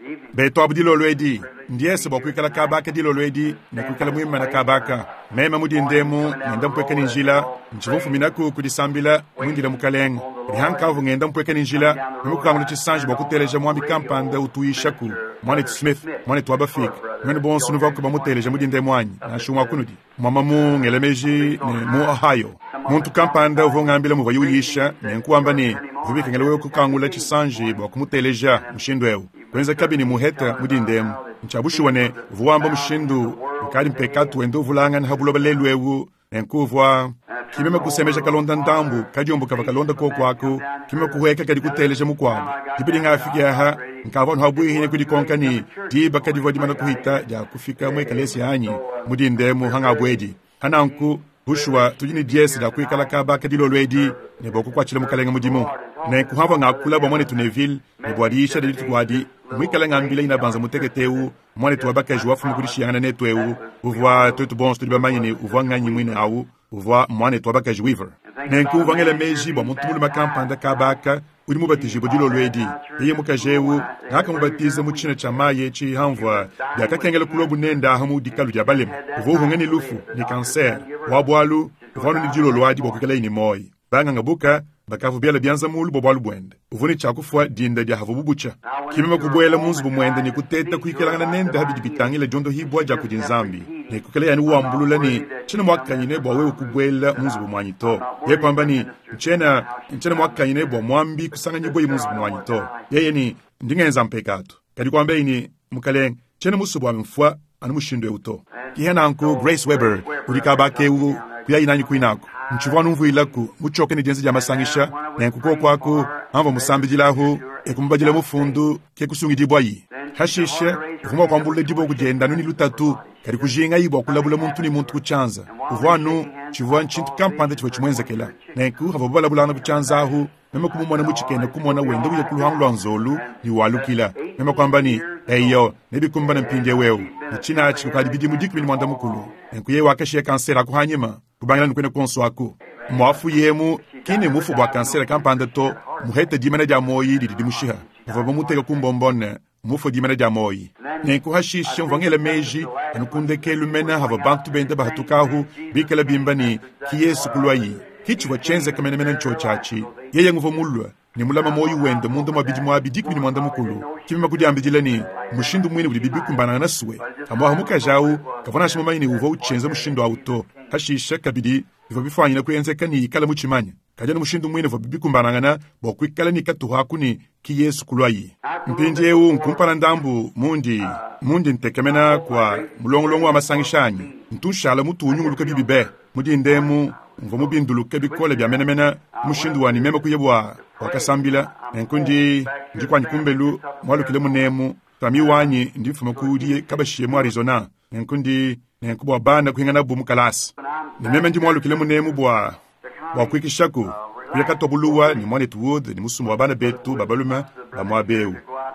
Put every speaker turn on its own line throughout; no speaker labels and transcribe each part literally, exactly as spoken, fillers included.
beto abdilo lwedi ndiye se bokwikala kabaka dilo lwedi na kwikala mwima na kabaka mema mudi ndemu ngenda mpweka ninjila nchivufu minaku kudisambila mwindila mukaleng rihankavu ngenda mpweka ninjila mukangulu chisanji bokuteleja mwambi kampanda utuishaku mwane Smith mwane twabafik mwene bonsu nuvaku bamuteleja mudi ndemu anyi na shumwa kunudi mama mu ngelemeji ne mu Ohio muntu kampanda uvongambila muva yulisha nenkuamba ni vubika ngelewe kukangula chisanji bokumuteleja mshindweu kwenza kabini muheta mudi ndemu nchabushiwane vuwamba mshindu ukali mpekatu wendo vulanga na habuloba lelwewu nenkuvwa kimeme kusemesha kalonda ndambu kajombo kava kalonda kokwako kimeme kuhweka kadi kuteleja mukwabu dibidi ngafiki aha nkava nhabui hine kudi konkani diba kadi vodimana kuhita ja kufika mwe kalesi hanyi mudi ndemu hanga bwedi hananku bushwa tujini diesi da kuikala kaba kadi lolwedi neboku kwa chile mukalenga mudimu nenkuhava ngakula bamwane tuneville nebwadisha dili tukwadi mwikala ngambila ina banza muteketeu mwane tuwabaka jua fumu kudishiyangana netweu uvwa tutu bons tuliba manyini uvwa nganyi mwine au uvwa mwane tuwabaka juiver nenku uvangele meji ba mutumulu makampanda kabaka uri mubatiji bodilo lwedi yeye mukajeu ngaka mubatiza muchina chamaye chi hamvwa yakakengele kulobu nenda hamu dikalu ya balem uvwa hungeni lufu ni kanser wabwalu uvwanu ni jilo lwadi bokukala ini moi banga ngabuka bakavu biala bianza mulu bobwalu bwende uvuni chakufwa dinda dia havu bubucha kimema kubwela munzu bumwende ni kuteta kuikelangana nenda habidi bitangile jondo hibwa ja kujinzambi ni kukele yani uambulula ni chena mwaka nyine bwa wewe kubwela munzu bumwanyito ye kwamba ni chena chena mwaka nyine bwa mwambi kusanga nyibo munzu bumwanyito yeye ni ndingenza mpekatu kadi kwamba ini mukale chena musubwa mfwa anu mushindo uto kihena anku Grace Weber urikabake u kuya inanyi kuinako mchivwanu mvuilaku muchoke ni jenzi jamasangisha na nkuko kwaku hamva musambi jilahu ekumbajila mufundu ke kusungi dibwayi hashishe ufuma kwa mbule dibo kujenda nuni lutatu kari kujinga ibo kulabula muntu ni muntu kuchanza uvwanu chivwa nchintu kampanda chiva chimwenzekela na nku hava bala bulana kuchanza ahu mema kumumwana muchikenda kumwana wenda uye kuluhangu lwanzolu ni walukila mema kwamba ni eyo nebi kumbana mpinje weu uchina achi kukadi bidi mudikibini mwanda mukulu nku ye wakashie kansera kuhanyima kubangila nukwene konso aku mwafu yemu kini mufu bwa kansera kampanda to muhete dimene ja moyi didi dimushiha mufaba mutega kumbombone mufu dimene ja moyi nenku hashishe mvangele meji anukunde kelu mena hava bantu bende bahatukahu bikala bimbani kiyesu kulwayi hichi wachenze kamene mena ncho chachi yeye nguvo mulwa ni mulama moyi wende mundu mabidi mwabidi kubini mwanda mukulu kimi makudi ambidilani mushindu mwini uli bibi kumbana na suwe kama hamuka jau kavana shimama ini uvo uchenze mushindu auto hashisha kabidi ivo bifanyina kuyenzeka ni kala muchimanya kajana mushindu mwini vo bibi kumbanangana bokwikala ni katuhaku ni ki Yesu kulwayi mpinje eu nkumpana ndambu mundi mundi ntekemena kwa mulongolongo wa masangishanyi ntushala mutu unyunguluka bibibe mudi ndemu mvo mubinduluke bikole bya menemena mushindu wani mema kuyebwa wakasambila nenkundi ndikwani kumbelu mwalukile munemu tami wanyi ndifuma kudi kabashiye mu Arizona nenkundi nenkubwa bana kuhingana bu mukalasi nimeme ndi mwalukile munemu bwa bwa kwikishaku kuyaka tobuluwa ni mwane tuwood ni musumu wa bana betu babaluma ba mwabeu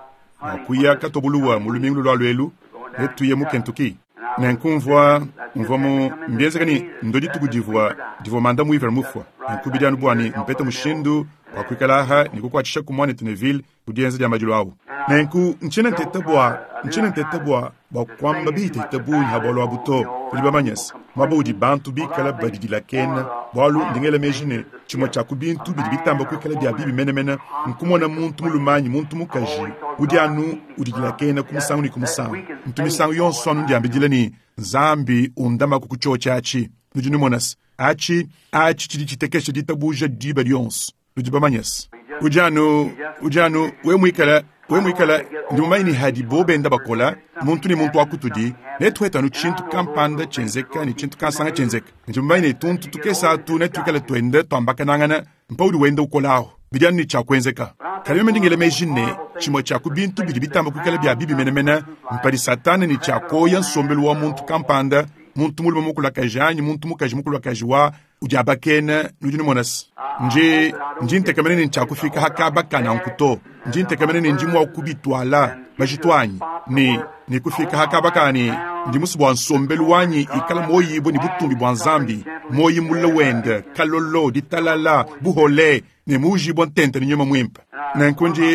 na kuyaka tobuluwa mulumingu lwalwelu netuye mu Kentucky nenkumvwa mvomo mbienze kani ndodi tukujivwa divo manda muiver mufwa nenkubidanu bwani mpeta mushindu wakwikalaha nikukwachisha kumwane Tuneville kudienza ja majulu awu nenku nchina ntetabwa nchina ntetabwa bakwamba bite tabu habolo abuto kuliba manyas mabudi bantu bikala badidi la kena balu ndingele mejine chimo cha kubintu bidibitamba kwikala bya bibi menemena nkumona muntu mulumanyi muntu mukaji udianu udidi la kena kumusangu ni kumusangu ntumisangu yonso anu ndiambidile ni zambi undama kukuchocha achi nujuni monas achi achi chidichitekesha ditabuja diba yonso nujiba manyas ujanu ujanu we mwikala we mwikala ndimumaini hadi bobe ndabakola muntu ni muntu wakutudi netweta nu chintu kampanda chenzeka ni chintu kansanga chenzeka ndimumaini tuntu tukesa tu netwikala twende twambaka nangana mpaudi wenda ukolaho bidani cha kwenzeka kalime ndingele mejine chimo cha kubintu bidibitamba kwikala bya bibi menemena mpari satani ni cha koya nsombelu wa muntu kampanda muntu mulimo mukula kajanyi muntu mukaji mukula kajwa ujabakena nujuni monas nje njinte kamene ni chakufika hakaba kana nkuto njinte kamene ni njimu wa kubitwala majitwanyi ni ni kufika hakaba kani ndimusu bwa nsombelu wanyi ikala moyi bo ni butumbi bwa nzambi moyi mulawende kalolo ditalala buhole ni muji bon tente ni nyoma mwimpa na nkunji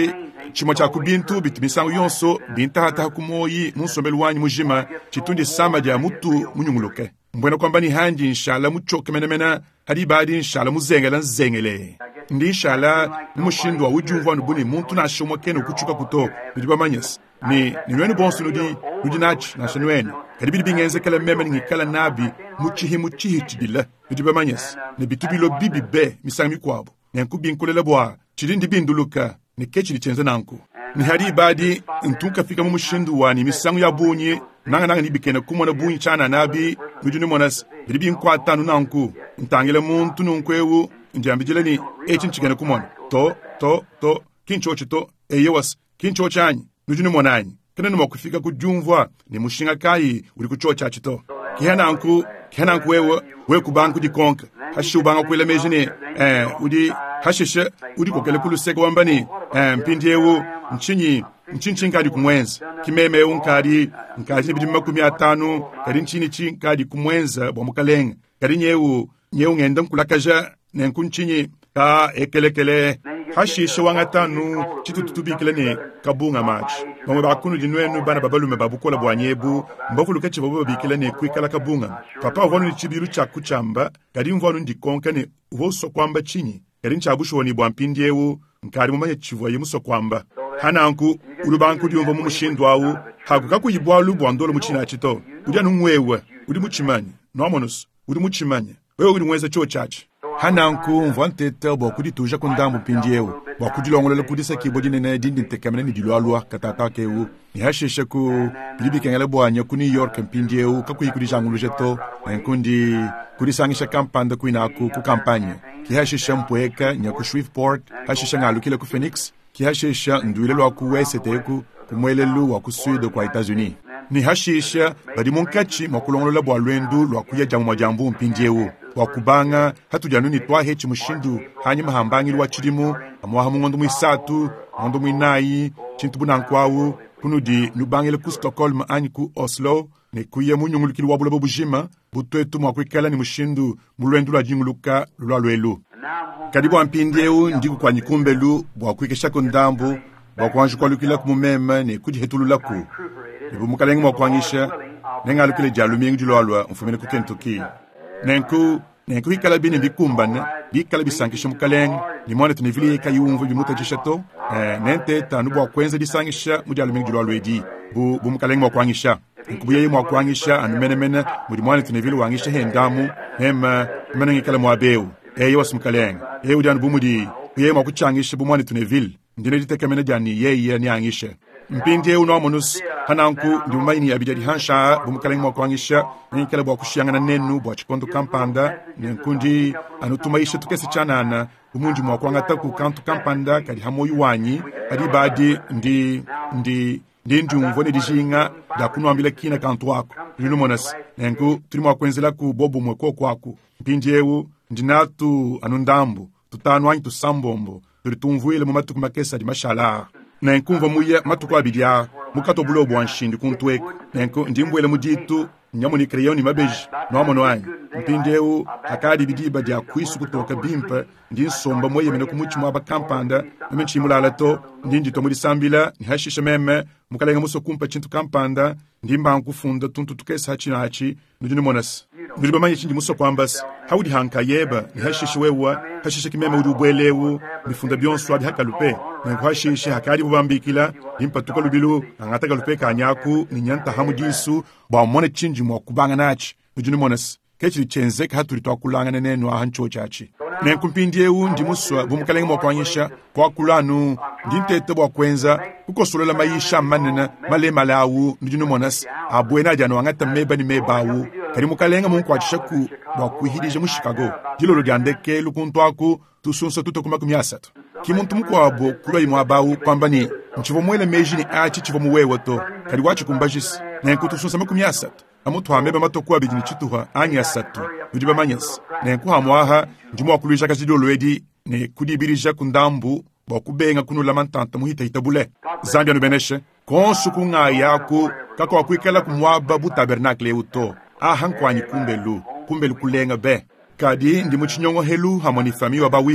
chimo cha kubintu bitimisangu yonso binta hata kumoyi munsombelu wanyu mujima chitundi sama ja mutu munyunguluke mbwena kwamba ni hanji inshallah muchoke menemena hadi baadi inshallah muzengela nzengele ndi inshallah nimushindwa ujumva nubuni muntu na shomo kenu kuchuka kuto bidiba manyes ni niwenu bonsu nudi nudi nach na shenwenu kadi bidi bingenze kala meme ni kala nabi muchihi muchihi chibila bidiba manyes ne bitubilo bibi be misangi kwabo nyanku binkulela bwa chirindi binduluka ni kechi lichenze nanku ni hadi baadi ntuka fika mumushindu wani misangu ya bunyi nanga nanga ni bikena kumona bunyi chana nabi nudi monas bidibi nkwata nanku ntangele muntu nunkwewu njambijele ni echinchigana kumona to to to kinchochi to eyewas kinchochanyi nujuni monanyi kana numa kufika kujumvwa ni mushinga kai uri kuchocha chito kihananku kihananku wewe we kubanku di konka hashubanga kwele mejine eh udi hashisha udi kokele kuluseka wambani eh mpindiewu nchinyi nchinchinga di kumwenza kimeme unkadi nkadi bidi makumi atano kadi nchini chinkadi kumwenza bomukalenga kadi nyewu nyewu ngenda kulakaja nenkunchinyi ka ekelekele hashisha wangatanu chitutubikile ni kabunga match bamwe bakunu dinwenu bana babalume babukola bwanyebu mbokulu keche babo babikile ni kwikala kabunga papa wonu ni chibiru cha kuchamba kadi mvonu ndikonka ni woso kwamba chinyi kadi nchabusho ni bwampindiewu nkari mumanye chivwa yemuso kwamba hananku ulubanku diumva mu mushindwawu hakuka kuyibwa lubwandolo muchina chito udya numwewe udi muchimanyi nomonos udi muchimanyi wewe udi mweza cho chachi hananku mvantete bokudi tuja kundambu pindiewu bokudi longolele kudisa kibodi nene dindi ntekamene ni dilwalwa katata kewu ni hashisha ku bilibi kengele bwanya ku New York pindiewu kakuyi kudi jangulu jeto nkundi kudi sangisha kampanda kuinaku ku kampanye ki hashisha mpweka nyaku Shreveport hashisha ngalukile ku Phoenix ki hashisha nduile wa ku West teku kumwelelu wa ku Sud kwa Etats-Unis ni hashisha badi munkachi makulongolele bwa lwendu lwa kuya jamu majambu mpindiewu wakubanga hatujanu ni twa hechi mushindu hanyi mahambangi lwa chirimu amwaha mungondo mwisatu ngondo mwinayi chintu bunankwawu kunudi nubangile ku Stockholm anyi ku Oslo ne kuye munyungulukili wabula bobujima butwetu mwakwikala ni mushindu mulwendu lwa jinguluka lwa lwelu kadibu ampindiewu ndiku kwa nyikumbelu bwakwikesha kundambu bwakwanju kwa lukila kumumema ne kudi hetululaku ibu mukalengi mwakwangisha nenga lukile jalumingi julwalwa mfumene ku Kentucky nenku nenku hikala bini bikumbana bikala bisankisha mukaleng limone tunivili kayumvu bimuta chishato eh nente tanu bwa kwenza disangisha mujalu mingi julwa lwedi bu bu mukaleng mwa kwangisha nkubuye mwa kwangisha anumenemene mulimone tunivili wangisha hendamu hema menengi kala mwa beu eyo was mukaleng eyo udan bumudi ye mwa kuchangisha bumone tunivili ndine ditekemene jani ye ni angisha mpinde uno monus hananku ndumaini abijadi hansha bumukaleng mwa kwangisha nikala bwa kushiyanga na nenu bwa chikondo kampanda nenkundi anutumaisha tukesi chanana bumunji mwa kwangata ku kantu kampanda kali hamoyu wanyi adi badi ndi ndi ndi ndumvo ne dijinga da kunwambile kina kantu wako yuno monas nenku tuli mwa kwenzela ku bobu mwe ko kwako mpindewu ndinatu anundambu tutanu wanyi tusambombo tulitumvuile mu matuku makesa di mashala nenku mva muye matuku abidia mukato bulo bwanshindi kuntweko nenku ndimbwele muditu nyamuni kreyoni mabeji noamono wanyi mpindewu hakadi bidiba dia kwisu kutoka bimpa ndi nsomba moye mene kumuchi mwaba kampanda namenchi mulalato ndi ndito muri sambila ni hashisha meme mukalenga muso kumpa chintu kampanda ndi mba kufunda tuntu tukesa hachi na hachi nujuni monas nujube manye chinji muso kwambas haudi hanka yeba ni hashisha wewa hashisha kimeme udi ubwelewu mifunda bionsu adi haka lupe na hashisha hakadi bubambikila impa tuka lubilu angata lupe kanyaku ni nyanta hamu disu ba mone chinji mwa kubanga nachi nujuni monas kechili chenzeka haturi twakulanga nenenu ahancho chachi nenkumpindiewu ndi muswa bumukalenga mwakwanyisha kwa kulanu ndi ntete bwa kwenza kukosolela mayisha manena male malawu ndino monas abwena jano wangata meba ni mebawu kali mukalenga munkwachisha ku bwa kuhidije mu Chicago dilolo dyandeke lukuntwaku tusunsa tutokuma kumyasatu kimuntu mukwabo kulwa imwabawu kwamba ni nchivo mwele mejini achi chivo muwewe to kali wachi kumbajisi nenkutusunsa makumyasatu amutu hameba matokuwa bidini chituha anya satu ujiba manyas nenku hamwaha ndimo wakulisha kazido lwedi ne kudibirija kundambu bakubenga kunula mantanta muhita hitabule zambia nubeneshe konsu kunga yako kako wakwikela kumwaba bu tabernakle uto ahankwanyi kumbelu kumbelu kulenga be kadi ndimo chinyongo helu hamoni fami wa ba Weaver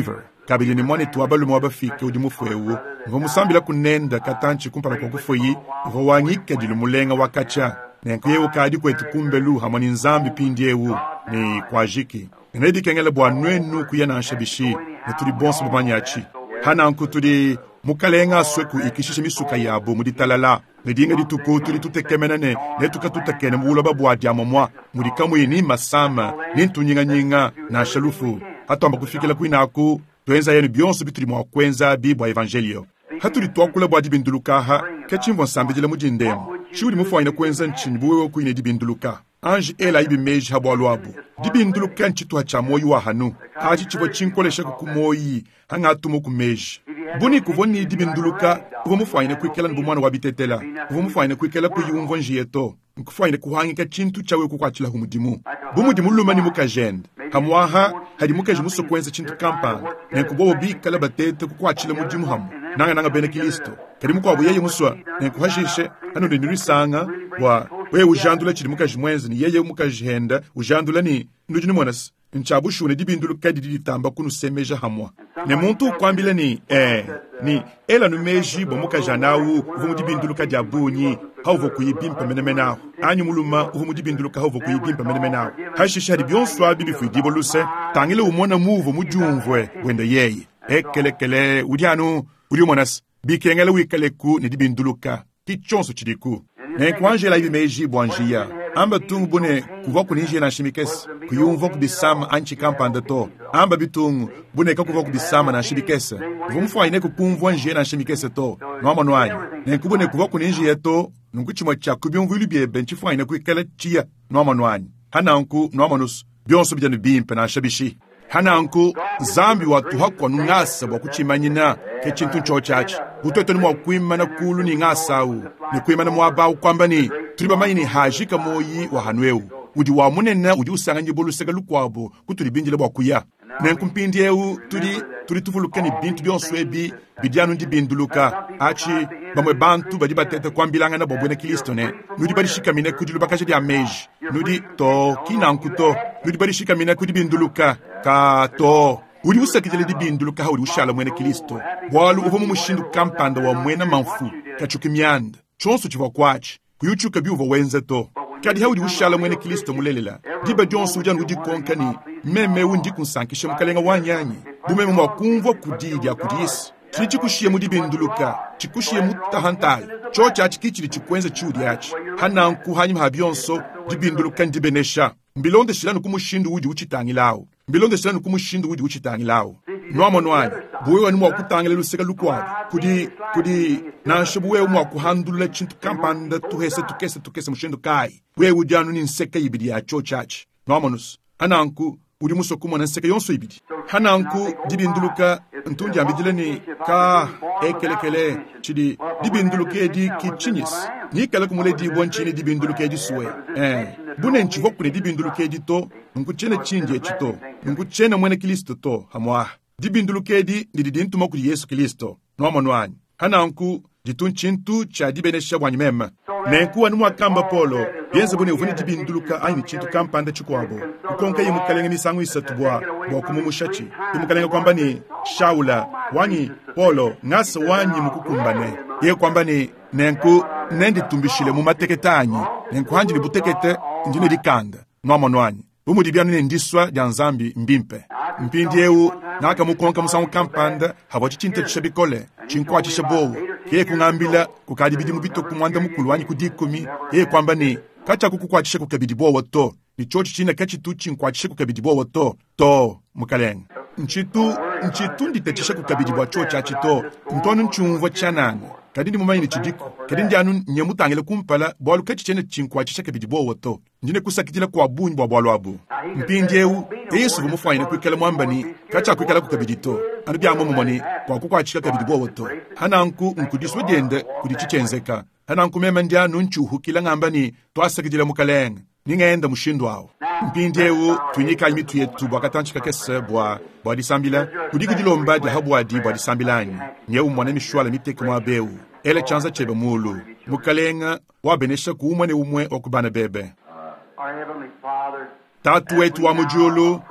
kabili ni mwani tuwabalu mwaba fike udi mufwewu ngo musambila kunenda katanchi kumpala kwa kufoyi ngo wangike dilu mulenga wakacha nenkuyewu kadi kwetu kumbelu hamani nzambi pindiewu ni kwa jiki nedi kengele bwa nwenu kuya na anshabishi neturi bonsu babanyachi hana nku turi mukalenga sweku ikishishe misuka yabo muditalala nedinga dituko turi tutekemenane netuka tutekene mulo babwa diamomwa mudikamu ni masama nintunyinga nyinga na shalufu hatomba kufikila kuinaku twenza yenu bionso bituri mwa kwenza bibwa evangelio haturi twakula bwa dibinduluka kachimbo nsambijile mujindemu shuri mufaina kwenza nchini buwewe kuine dibinduluka anji ela ibi meji habwalu abu dibinduluka nchitu hacha moyi wa hanu aji chivo chinkolesha kukumoyi hanga atumu kumeji buni kuvoni dibinduluka uvo mufaina kuikela nbumwana wabitetela uvo mufaina kuikela kuyungo njiyeto nkufaina kuhangika chintu chawe kukwachila humudimu bumudimu lumani mukajende hamwaha hadi mukaji muso kwenza chintu kampanga nenkubobo bikala batete kukwachila mudimu hamu nanga nanga bene Kristo kadi mukwabu yeye muswa nenkuhashishe hano ndinuri sanga wa we ujandula chiri mukaji mwenzi ni yeye mukaji henda ujandula ni ndujini mwanas nchabushune dibinduluka diditamba kunu semeja hamwa ne muntu kwambile ni eh ni ela numeji bomuka janawu uvumu dibinduluka diabunyi hauvo kuyibimpa menemenawo anyu muluma uvumu dibinduluka hauvo kuyibimpa menemenawo hashisha hadi bionswa bibifu diboluse tangile umona muvo mujumvwe wenda yeye ekelekele udianu udiomonas bikengele wikaleku ne dibinduluka kichonso chidiku ne kwanjela ibi meji bwanjia amba tungu bune kuva kuninjia na shimikes kuyumva kubisama anchi kampanda to amba bitungu bune kakuva kubisama na shimikesa vumfwa ine kukumvwa njia na shimikesa to nwama nwanyi ne kubune kuva kuninjia to nunguchimwa cha kubyumvu ili biebe nchifwa ine kuikele chia nwama nwanyi hananku nwama nus bionso bijanu bimpe na shabishi hananku zambi watu hakwa nungasa wakuchimanyina kechintu nchochachi butoto ni mwakuima na kulu ni ngasau ni kuima na mwabau kwamba ni turiba mayini hajika moyi wa hanweu udi wa munena udi usanga njibolu sega lukwabo kuturi binjile wakuya nenkumpindi eu turi turi tufuluka ni bintu bionswebi bidianu ndi binduluka achi bamwe bantu badi batete kwambilanga na bobwene Kristo ne nudi badi shikamine kudilu bakaje dia meji nudi to kinankuto nudi badi shikamine kudi binduluka ka to uri usakitele di binduluka hauri ushala mwene Kristo bwalu uvomu mushindu kampanda wa mwena manfu kachukimyanda chonso chiva kwachi kuyuchuka bi uvo wenze to kadi hauri ushala mwene Kristo mulelela diba jonso ujanu udi konkani meme undi kunsankishe mukalenga wanyanyi bumeme mwakumva kudidi akudisi chini chikushie mudi binduluka chikushie mutahantali chocha achikichiri chikwenze chudi yachi hananku hanyima habionso di binduluka ndibenesha mbilonde shilanu kumushindu udi uchitangilawo mbilonde shilanu kumushindu udi uchitangilawo nwamo nwanyi buwe wani mwa kutangile luseka lukwabu kudi kudi nansho buwe mwa kuhandula chintu kampanda tuhese tukese tukese mushindu kai buwe ujanu ni nseka ibidi ya chochachi nwamo nus hananku udi muso kumwa na nseka yonso ibidi hananku dibinduluka ntundi ambidile ni ka ekelekele chidi dibinduluka edi kichinis ni kala kumule di bonchini dibinduluka edi suwe eh bune nchivo kune dibinduluka edi to nkuchene chinje chito nkuchene mwene Kristo to hamwa dibinduluka edi ndidintu mokuri Yesu Kristo nwamo nwanyi hananku ditunchintu cha dibenesha bwanyi mema nenkuwa numwa kamba polo yenze bune uvuni dibinduluka aini chintu kampanda chikwabo ukonka yimukalenga misangu isatu bwa bwa kumumushachi yimukalenga kwamba ni Shaula wanyi polo ngasa wanyi mukukumbane ye kwamba ni nenku nendi tumbishile mu mateketanyi nenku hanji ni butekete njine dikanda nwamo nwanyi umu dibianu ni ndiswa ya nzambi mbimpe mpindi eu naka mukonka musangu kampanda hawachi chinte chishabikole chinkwa chishabowo ye kungambila kukadibidi mubito kumwanda mukulu wanyi kudikumi ye kwamba ni kacha kukukwachishe kukabidi bowo to ni chochi china kachi tu chinkwachishe kukabidi bowo to to mukalenga nchitu nchitu nditechishe kukabidi bwa chocha chito ntonu nchumvo chanana kadindi mumayini chidiko kadindi anu nyemutangile kumpala bwalu kachi chene chinkwachishe kabidi bowo to njine kusakitila kwa bunyi bwa bwalu abu mpindi eu yesu bumufaine kwikala mwambani kacha kwikala kukabidi to anu bya mumoni kwa kukwachishe kabidi bowo to hananku nkudiswe dende kudichichenzeka hananku mema ndianu nchuhu kila ngambani twasakitila mukalenga ningenda mushindu wao mpindi eu tuinika imitu yetu bwa katanchika kese bwa bwa disambila kudiki dilomba di habwa di bwa disambilani nye umwane mishwala miteke mwa beu ele chanza chebe mulu mukalenga wabenesha kuumwane umwe okubana bebe tatu wetu wa mujulu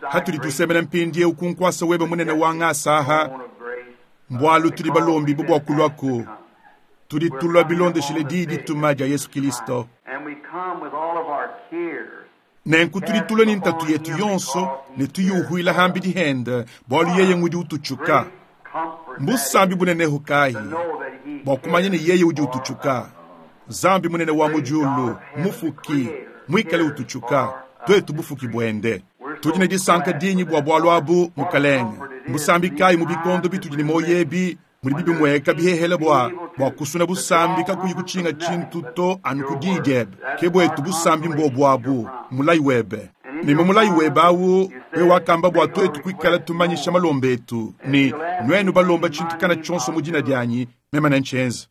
hatuli tusemena mpindie ukunkwasa webe munene wanga saha mbwalu tuli balombi bubwa kulwako tuli tulwa bilonde shile didi tumaja Yesu Kristo nenku tuli tulwa nintatu yetu yonso ne tuyuhuila hambi di hende bwalu yeye ngudi utuchuka mbusambi bunene hukahi bwakumanye ne yeye udi utuchuka zambi munene wa mujulu mufuki mwikale utuchuka twetu bufuki bwende tujine disanka dinyi bwa bwalu abu mukalenge mbusambi kai mubikondo bitujine moyebi muri bibi mweka bihehele bwa bwa kusuna busambi kakuyi kuchinga chintuto anukudijeb kebwe tubusambi mbo bwabu mulai webe ni mulai webe awu we wakamba bwa twetu kwikala tumanyisha malombetu ni nwenu balomba chintu kana chonso mujina dyanyi mema na nchenza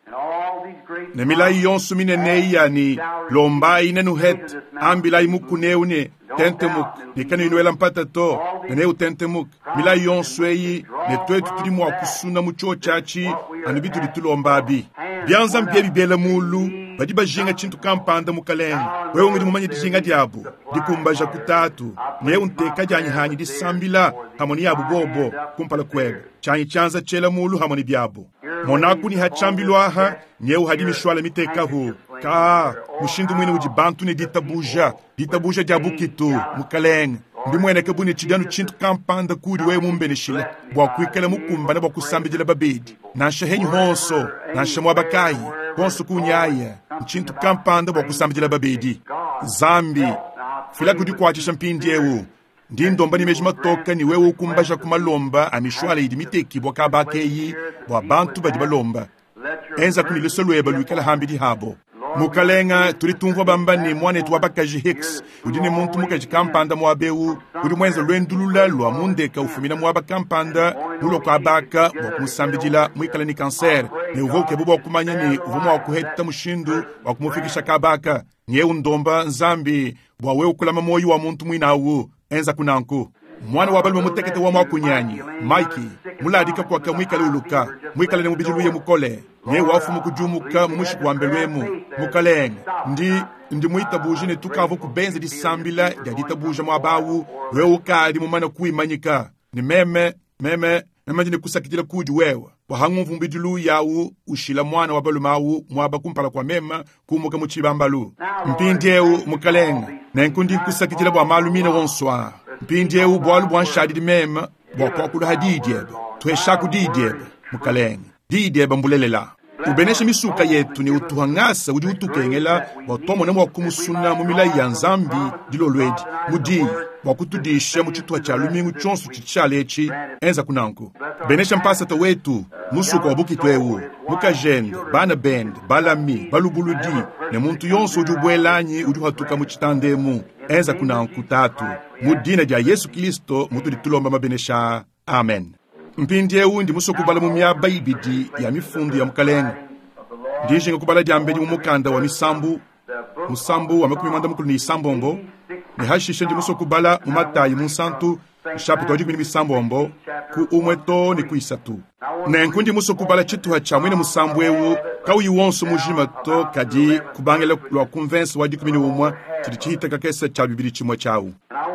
ne milai yonsu minene yani lomba inenu het ambilai mukuneune tentemuk ne kanu inuela mpata to ne u tentemuk milai yonsu eyi ne twetu tulimu wa kusuna mucho chachi anubitu litulomba bi bianza mpyebi bela mulu badi bajinga chintu kampanda mukalenge wewe ngidi mumanye dijinga diabu dikumbaja kutatu ne unteka janyi hanyi disambila hamoni yabu bobo kumpala kwebe chanyi chanza chela mulu hamoni biabu monaku ni hachambilwaha nyeu hadi mishwala miteka hu ka mushindu mwene ujibantu ne ditabuja ditabuja diabu kitu mukalenge ndi mwene kabuni chidanu chintu kampanda kudi wewe mumbene shile bwa kuikala mukumba na bwa kusambijila babedi na shahenyi honso na shamwa bakai honso kunyaya chintu kampanda bwa kusambijila babedi zambi fila kudi kwa chisha mpindi ewu ndi ndomba ni mejima toka ni wewe ukumbaja kumalomba amishwala idi miteki bwa kabakeyi bwa bantu badi balomba enza kuniliso lweba luikala hambi di habo mukalenga tulitumva bambani mwane tuwabakaji hicks udini muntu mukaji kampanda mwabeu udi mwenza lwendulula lwa mundeka ufumina mwaba kampanda mulo kwa baka wakumusambijila mwikala ni kanser ne uvoke bubo wakumanya ni uvomo wakuheta mushindu wakumufikisha kabaka nye undomba nzambi wawe ukulama moyi wa muntu mwinawu enza kunanku mwana wabalima mutekete wa mwakunyanyi maiki muladika kwa ka mwikala uluka mwikala ne mubijiluye mukole nye wafu mukujumuka mumushiku wambelwemu mukalenge ndi ndi muita bujine tukavo kubenze disambila dia ditabuja mwabawu wewe ukadi mumana kuimanyika ni meme meme meme ndi kusakitila kudi wewe wahangu mvumbidilu yawu ushila mwana wabalumawu mwaba kumpala kwa mema kumuka muchibambalu mpindeu mukalenge na nkundi kusakitila bwa malumina wonswa mpindeu bwalu bwanshadi di mema bwa kwa kula hadidiyebe tueshaku didiyebe mukalenge didiyebe mbulelela ubeneshe misuka yetu ni utuhangasa udi utukengela watomo na mwakumusuna mumila ya nzambi dilo lwedi mudi wakutudisha muchituwa cha lumingu chonsu chichalechi enza kunanku benesha mpasata wetu musuka wabuki twewu mukajende bana bend balami balubuludi ne muntu yonso udi ubwelanyi udi hatuka muchitandemu enza kunanku tatu mudina dia Yesu Kristo mutu ditulomba mabenesha amen mpindie undi musokubala mumyaba ibidi ya mifundu ya mukalenga ndijinga kubala diambedi mumukanda wa misambu musambu wa makumi manda mukulu ni isambombo ni hashishe ndi musokubala mumatayi musantu shapu tojikumi ni misambombo ku umweto ni kuisatu na nkundi musokubala chituha cha mwene musambu ewu kawu yuwonso mujima to kadi kubangela lwa convince wa dikumi ni umwa chitichita kakesa cha bibiri chimwa chawu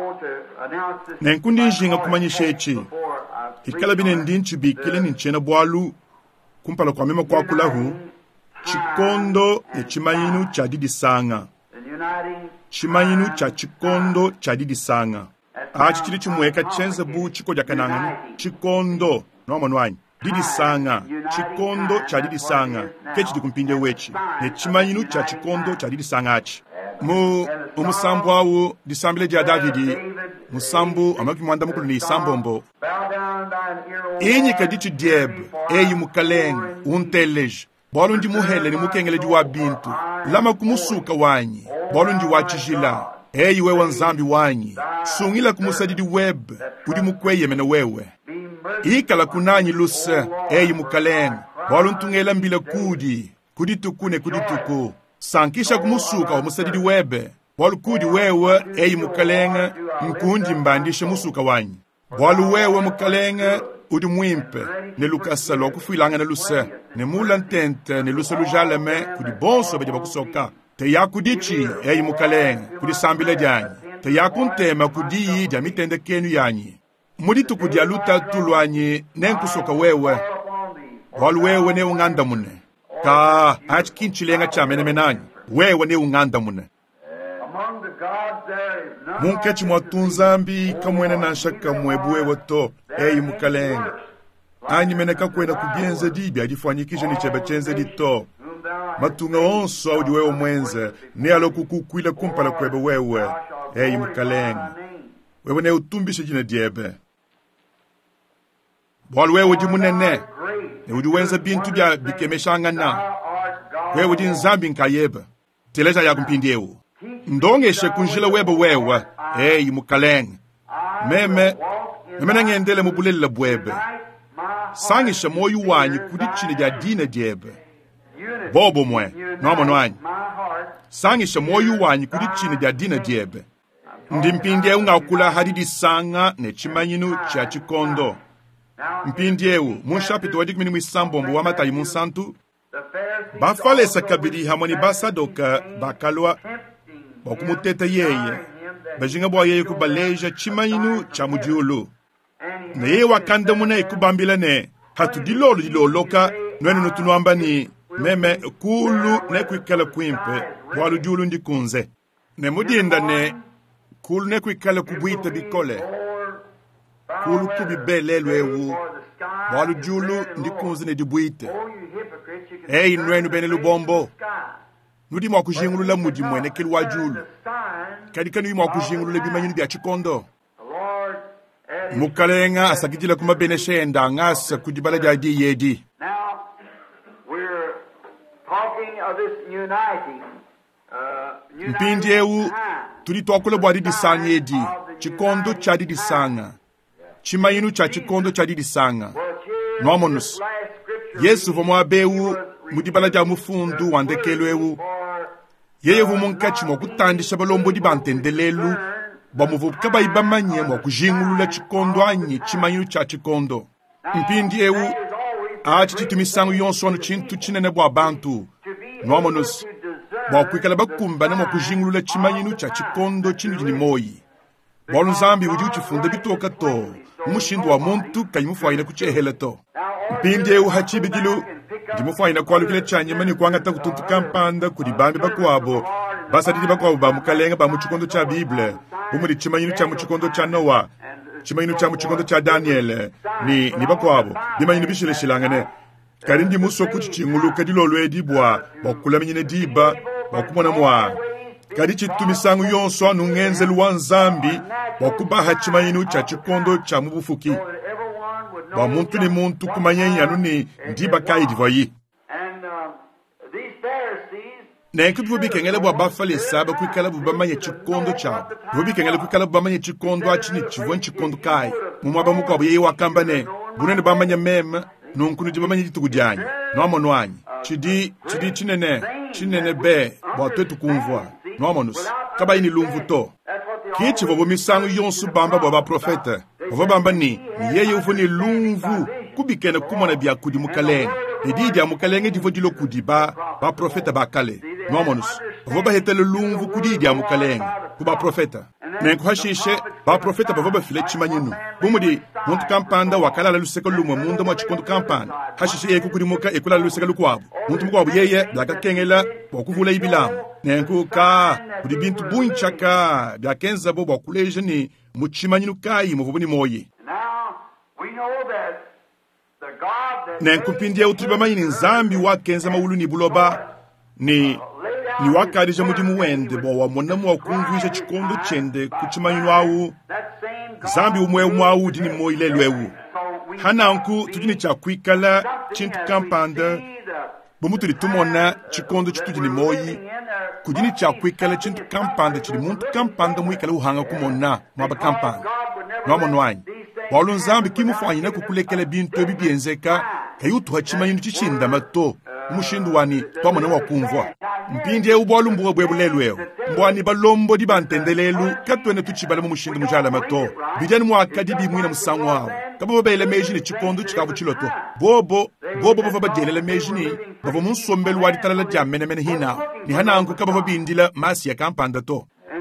na nkundi njinga kumanyisha echi ikala bine ndinchi bikile ninchena bwalu kumpala kwa mema kwa kulahu chikondo ya chimayinu cha didi sanga chimayinu cha chikondo cha didi sanga achi chili chimweka chenze bu chiko jakananga chikondo no manwanyi didi sanga chikondo cha didi sanga kechi dikumpinde wechi ne chimayinu cha chikondo cha didi sanga achi mu umusambu awu disambile dia Davidi musambu amaki mwanda mukulu ni isambombo inyi kadichi dieb eyi mukaleng untelej bolu ndi muhele ni mukengele di wabintu lama kumusuka wanyi bolu ndi wachijila eyi wewe nzambi wanyi sungila kumusadidi web udi mukweye mena wewe ikala kunanyi lusa eyi mukaleng bolu ntungela mbila kudi kudi tukune kudi tuku sankisha kumusuka wa musadidi webe bolu kudi wewe eyi mukalenga nkundi mbandisha musuka wanyi bolu wewe mukalenga udi mwimpe ne lukasa lo kufuilanga ne lusa ne mula ntente ne lusa lujaleme kudi bonso bedi bakusoka te yakudichi eyi mukalenga kudi sambile janyi te yakuntema kudi dia mitende kenu yanyi muditu kudia luta tulwanyi nenkusoka wewe wal wewe ne unganda mune ka achkinchilenga chamene menanyi wewe ne unganda mune munkechi mwatunzambi kamwene na shaka mwebuwe wato eyi mukalenga anyi meneka kwena kubienze dibi adifanyikisha ni chebe chenze dito matunga onso audi wewe mwenze ne alokukukwila kumpala kwebe wewe eyi mukalenga wewe ne utumbishe jina diebe bwal wewe di munene ne udi wenza bintu bia bikemeshanga na wewe di nzambi nkayebe teleja ya kumpindiewu ndongeshe kunjila webe wewe eyi mukalenga meme meme na ngendele mubulela bwebe sangisha moyo wanyi kudi chini dia dine diebe bobo mwe nomo nwanyi sangisha moyo wanyi kudi chini dia dine diebe ndimpindie ungakula hadidi sanga ne chimanyinu cha chikondo mpindiewu munshapito wadikmini mwisambombo wa matayi munsantu bafale sakabidi hamoni basadoka bakalwa bakumuteta yeye bajinga bwa yeye kubaleja chimanyinu cha mudiulu na yeye wakanda muna ikubambila ne hatu dilolo diloloka nwenu nutunuamba ni meme kulu ne kwikala kwimpe walu diulu ndikunze ne mudinda ne kulu ne kwikala kubwita bikole kulu kubibele lwewu walu diulu ndikunze ne dibwite hey nwenu bene lubombo nudi mwa kujingulula mudi mwene kelu wajulu kadika nui mwa kujingulula bimanyinu bia chikondo mukalenga asakijila kuma bene shenda ngasa kudibala dia di yedi.
Now we're talking of this uniting uh
mpindi ewu tuli twakule bwa didi sanga yedi chikondo cha didi sanga chimayinu cha chikondo cha didi sanga nomonus Yesu vomwa bewu mudibala dia mufundu wandekelo ewu yeye vumunkachi mwa kutandisha balombo di bantendelelu bamuvubuka bayibamanye mwa kujingulula chikondo anyi chimanyiru cha chikondo mpindi ewu achi chitumisangu yonso wanu chintu chinene bwa bantu nomonus bwa kwikala bakumbane mwa kujingulula chimanyiru cha chikondo chinu jini moyi bwalu nzambi udi uchifunda bitoka to umushindu wa muntu kanyimufuaina kuchehele to mpindi ewu hachibigilu ndimufuaina kwalukile chanye mani kuangata kutuntu kampanda kudibambi bakuabo basadidi bakuabo bamukalenga bamuchikondo cha Bible umuri chimanyinu cha muchikondo cha Noah chimanyinu cha muchikondo cha Daniel ni ni bakuabo bimanyinu bishile shilangane karindi muso kuchichingulu kadilolo edibwa bakula minyine diba bakumona mwa kadichi tumisangu yonso nungenze luwanzambi bakubaha chimanyinu cha chikondo cha mubufuki ba muntu ni muntu kumanyenya yanu ni ndiba kai divoyi na ekubu bikengele bwa bafale saba kwikala bubamanye chikondo cha bubi kengele kwikala bubamanye chikondo achini chivon chikondo kai mumaba mukabo yeyi wakambane bunene bamanye meme nonkunu dibamanye ditugujanye nomonwanyi chidi chidi chinene chinene be bwa twetu kumvwa nomonus kaba ini lumvuto kichi bobo misangu yonsu bamba bwa profeta bwa bamba ni yeye ufuni lumvu kubikene kumona bya kudi mukalenge edidi ya mukalenge divodilo kudi ba ba profeta bakale nomonus bwa hetele lumvu kudi ya mukalenge kuba profeta nenko hashishe ba profeta bwa file chimanyinu bumudi muntu kampanda wakala la luseka lumwe mundo mwa chikondo kampanda hashishe yeko kudi muka ekula luseka lukwabo muntu mkwabo yeye blaka kengela bokuvula ibilamu nenko ka kudi bintu bunchaka bya kenza bo bakuleje ni muchimanyinu kai muvubuni moyi nenkupindia utubamanyini nzambi wakenza maulu ni buloba ni ni wakarija mudimu wende bo wa monamu wa kungwisha chikondo chende kuchimanyinu awu zambi umwe umwawu dini moile lwewu hananku tudini cha kwikala chintu kampanda bumutu litumona chikondo chitudini moyi kudini cha kwikala chintu kampanda chili muntu kampanda mwikala uhanga kumona mwaba kampanda nwamonwanyi Paulo nzambi kimufanyina kukulekele bintu ebibyenzeka kayutu hachimanyinu chichinda mato umushindu wani twamona wakumvwa mpindi eubolu mbuwa bwebulelwewo mbwani balombo di bantendelelu katwene tuchibala mu mushindu mujala mato bijani mwaka di bimwina musangu wawo kabo babele mejini chikondo chikabu chiloto bobo bobo bava badelele mejini bava munsombelu wadi talala jamene mene hina ni hanangu kabo babindila masi ya kampanda to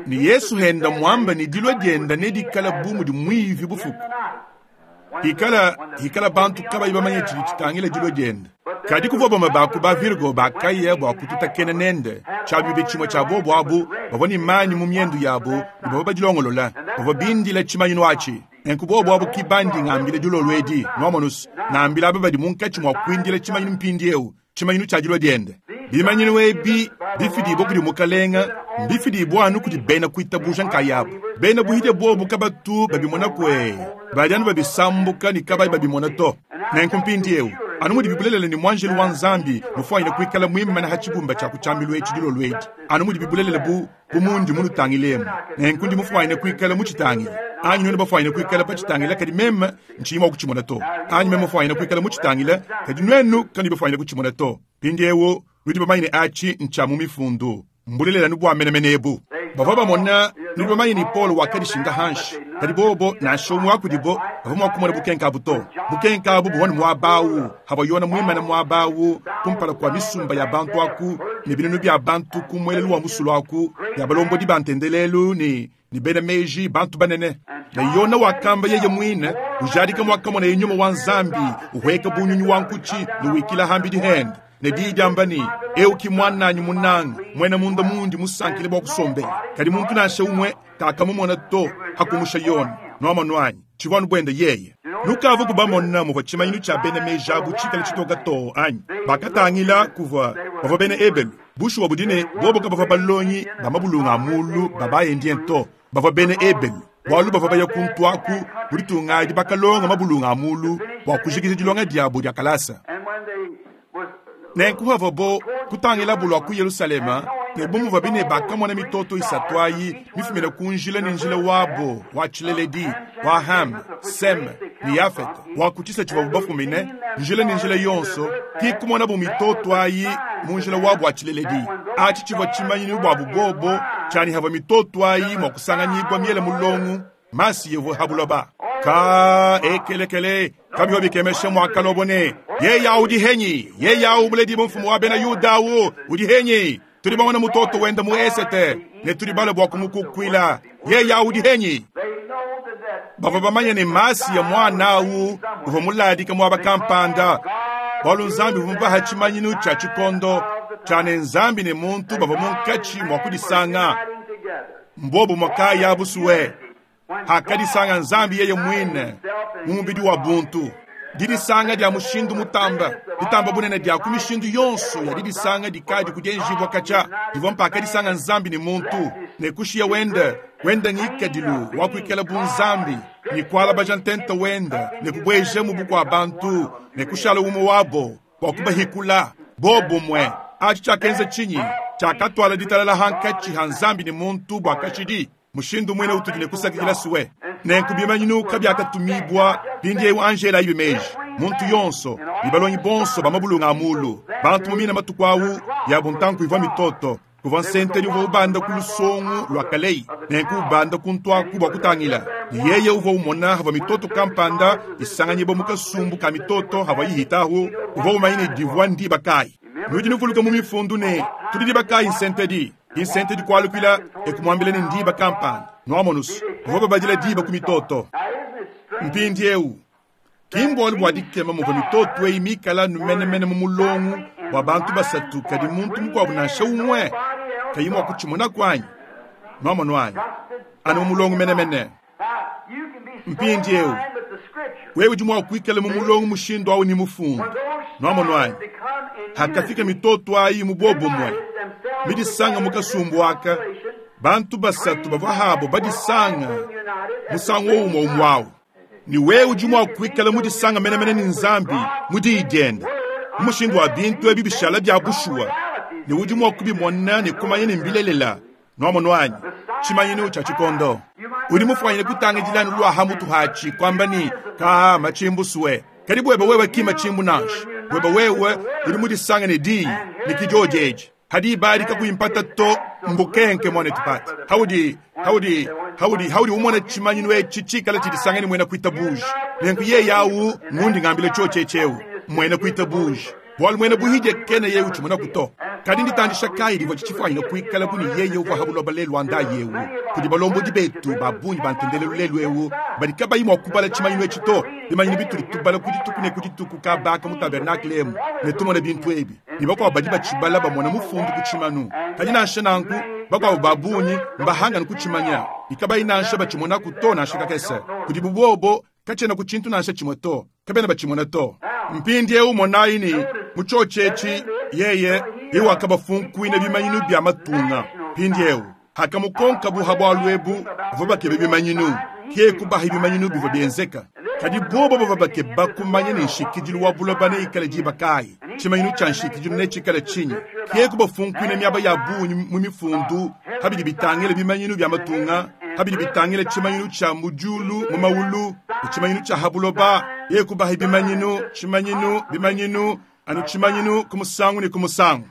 ni Yesu henda mwamba ni dilo dienda ne dikala bumu di mwivi bufuku hikala hikala bantu kaba iba manye chitangile dilo dienda kadi kuvoba mabaku ba virgo ba kaye ba kututa kenenende chabi be chimo chabo bwabu baboni mani mumyendu yabo baba jilongolola baba bindi la chimanyi wachi enkubo bwabu kibandi ngambile dilo lwedi nomonus na ambila baba di munka chimo kwindile chimanyi mpindi eu chimanyi chajilo diende bimanyi we bi bifidi bokudi mukalenga bifidi bwanu kudi bena kuita bujan kayabo bena buhide bobu kabatu babi mona kwe bajanu babi sambuka ni kabai babi mona to na enkumpindi eu anu mudi bibulele ni mwanjelu wanzambi mufwa ina kuikala muhimu na hachibumba cha kuchambilwe chidilo lweji anu mudi bibulele bu bumundi munu tangilemu na enkundi mufwa ina kuikala muchitangi anyi nuna bafwa ina kuikala pachitangila kadi mema nchima kuchimona to anyi mema fwa ina kuikala muchitangila kadi nwenu kani bafwa ina kuchimona to pindi ewo ludi bamaine achi nchamu mifundu mbulele nubu wa menemenebu bavaba mona ludi bamaine Paul wakadi shinga hanshi kadi bobo na shomu wakudibo bavama wakumona bukenka buto bukenka bubu wani mwabawu haba yona mwima na mwabawu kumpala kwa misumba ya bantu waku ni binunu bia bantu kumwelelu wa musulu waku ya balombo di bantendelelu ni ni bena meji bantu banene na yona wakamba yeye mwine ujadika mwakamo na yenyuma wanzambi uhweka bunyunyu wankuchi ni wikila hambi di hand ne di jambani euki mwana nyu munang mwena munda mundi musankile bwa kusombe kadi muntu na shawumwe takamumona to hakumusha yona no manwanyi chivanu bwenda yeye nukavu kubamona mu bachimanyinu cha bene meja buchika lechitoga to anyi bakatangila kuva bava bene ebel bushu wabudine bobo kabava balonyi bamabulunga mulu babaye ndiento bava bene ebel walu bava baya kuntwaku buritunga di bakalonga mabulunga mulu wakujikiza dilonga diabo dia kalasa nenku havobo kutangila bulwa ku Yerusalema ne bomu vabine bakamona mitoto isatwayi mifimena kunjila ninjila wabo wachileledi wa Ham Sem ni Yafet wakuchisa chibabu bafumine njila ninjila yonso kikumona bu mitoto ayi munjila wabo wachileledi achi chiva chimanyi ni babu bobo chani hava mitoto ayi mwakusanga nyigwa miele mulongu masi yevo habuloba ka ekelekele kabiho bikemeshe mwakalobone ye ya udihenyi ye ya umuledi mfumu wa bena yudawo udihenyi tulibona mutoto wenda muesete ne tulibala bwa kumukukwila ye ya udihenyi bava bamanye ni masi ya mwana wu uhomuladi kamwa bakampanda balu nzambi vumba hachimanyinu cha chikondo chane nzambi ni muntu bava munkachi mwakudisanga mbobo mwakaya abusuwe hakadi sanga nzambi yeye mwine mumbidi wa buntu didi sanga dia mushindu mutamba ditamba bunene dia kumishindu yonso ya didi sanga dikaji kujenjibwa kacha divompa hakadi sanga nzambi ni muntu ne kushia wenda wenda ngika dilu wakuikela bunzambi ni kwala bajantenta wenda ne kubweje mubuku abantu ne kushala umo wabo wakubahikula bobo mwe achi chakenze chinyi chakatwala ditalala hankachi hanzambi ni muntu bwakachidi mushindu mwene utudine kusakijila suwe nenku bimanyinu kabyakatumibwa bindi ewu Angela ibimeji muntu yonso ibalonyi bonso bamabulunga amulu bantu mumina matukwawu yabuntanku iva mitoto kuva nsenteri uva ubanda kulusongu lwa kalei nenku ubanda kuntwaku bwakutangila yeye uva umona hava mitoto kampanda isanganyibo mukasumbu ka mitoto hava yihitahu uva umayine divwa ndi bakai nujini fuluka mumifundu ne tudidi bakai nsenteri insente di kwalukila ekumwambile ni ndiba kampani noamonus uvoba bajila diba kumitoto mpindi eu kimboli bwadikema muva mitoto ei mikala numene mene mumulongu wa bantu basatu kadi muntu mkwa bunansha umwe kayimu wakuchimona kwanyi noamono wanyi anu mumulongu mene mene mpindi eu wewe jumwa kuikele mumulongu mushindu au ni mufundu noamono wanyi hakafika mitoto ayi mubobo mwe midisanga mukasumbu waka bantu basatu bavahabo badisanga musango umo umwawo ni wewe ujumwa kuikala mudisanga mene mene ni nzambi mudi igenda umushindu wa bintu ebi bishala bya bushua ni ujumwa kubimona ni kumanye ni mbilelela noamono wanyi chimanyi ni uchachikondo uri mufwanyine kutanga jilani lwa hamutu hachi kwamba ni kaa machimbu suwe karibu weba wewe kima chimbu nash weba wewe uri mudisanga ni di ni kijojeji hadi bari ka kuimpata to mbukenke mone tupati haudi haudi haudi haudi umona chimanyinu we chichika la chidisangani mwena kuita buji nenku ye yawu ngundi ngambile choche cheu mwena kuita buji bwal mwene buhije kene yewu chimona kuto kadi nditandisha kairi vo chichifu ino kuikala kuni yeye uva habulo balelu anda yewu kudi balombo dibetu babunyi bantendele lulelu ewu badikaba imo kubala chimayino echito bimanyini bituri tubala kudi tukune kudi tuku kabaka mu tabernakle emu netumone bintu ebi nibako abadiba chibala bamona mufundu kuchimanu kadi nanshe nanku bako babunyi mbahanga nkuchimanya ikaba inanshe bachimona kuto nanshe kakese kudi bubobo kachena kuchintu nanshe chimoto kabena bachimona to mpindi ewu monaini muchochechi yeye iwa akaba funkwine bimanyinu bya matunga pindi ewu hakamukonka buha bwalwebu vuba kebe bimanyinu kie kubaha bimanyinu bivo byenzeka kadi bobo baba ke bakumanye ne shikijilu wabula bane ikale jiba kai chimanyinu chan shikijilu ne chikale chinyi kie kuba funkwine myaba ya bunyi mu mifundu habidi bitangele bimanyinu bya matunga habidi bitangele chimanyinu cha mujulu mu mawulu chimanyinu cha habuloba ye kubaha bimanyinu chimanyinu bimanyinu anu chimanyinu kumusangu ni kumusangu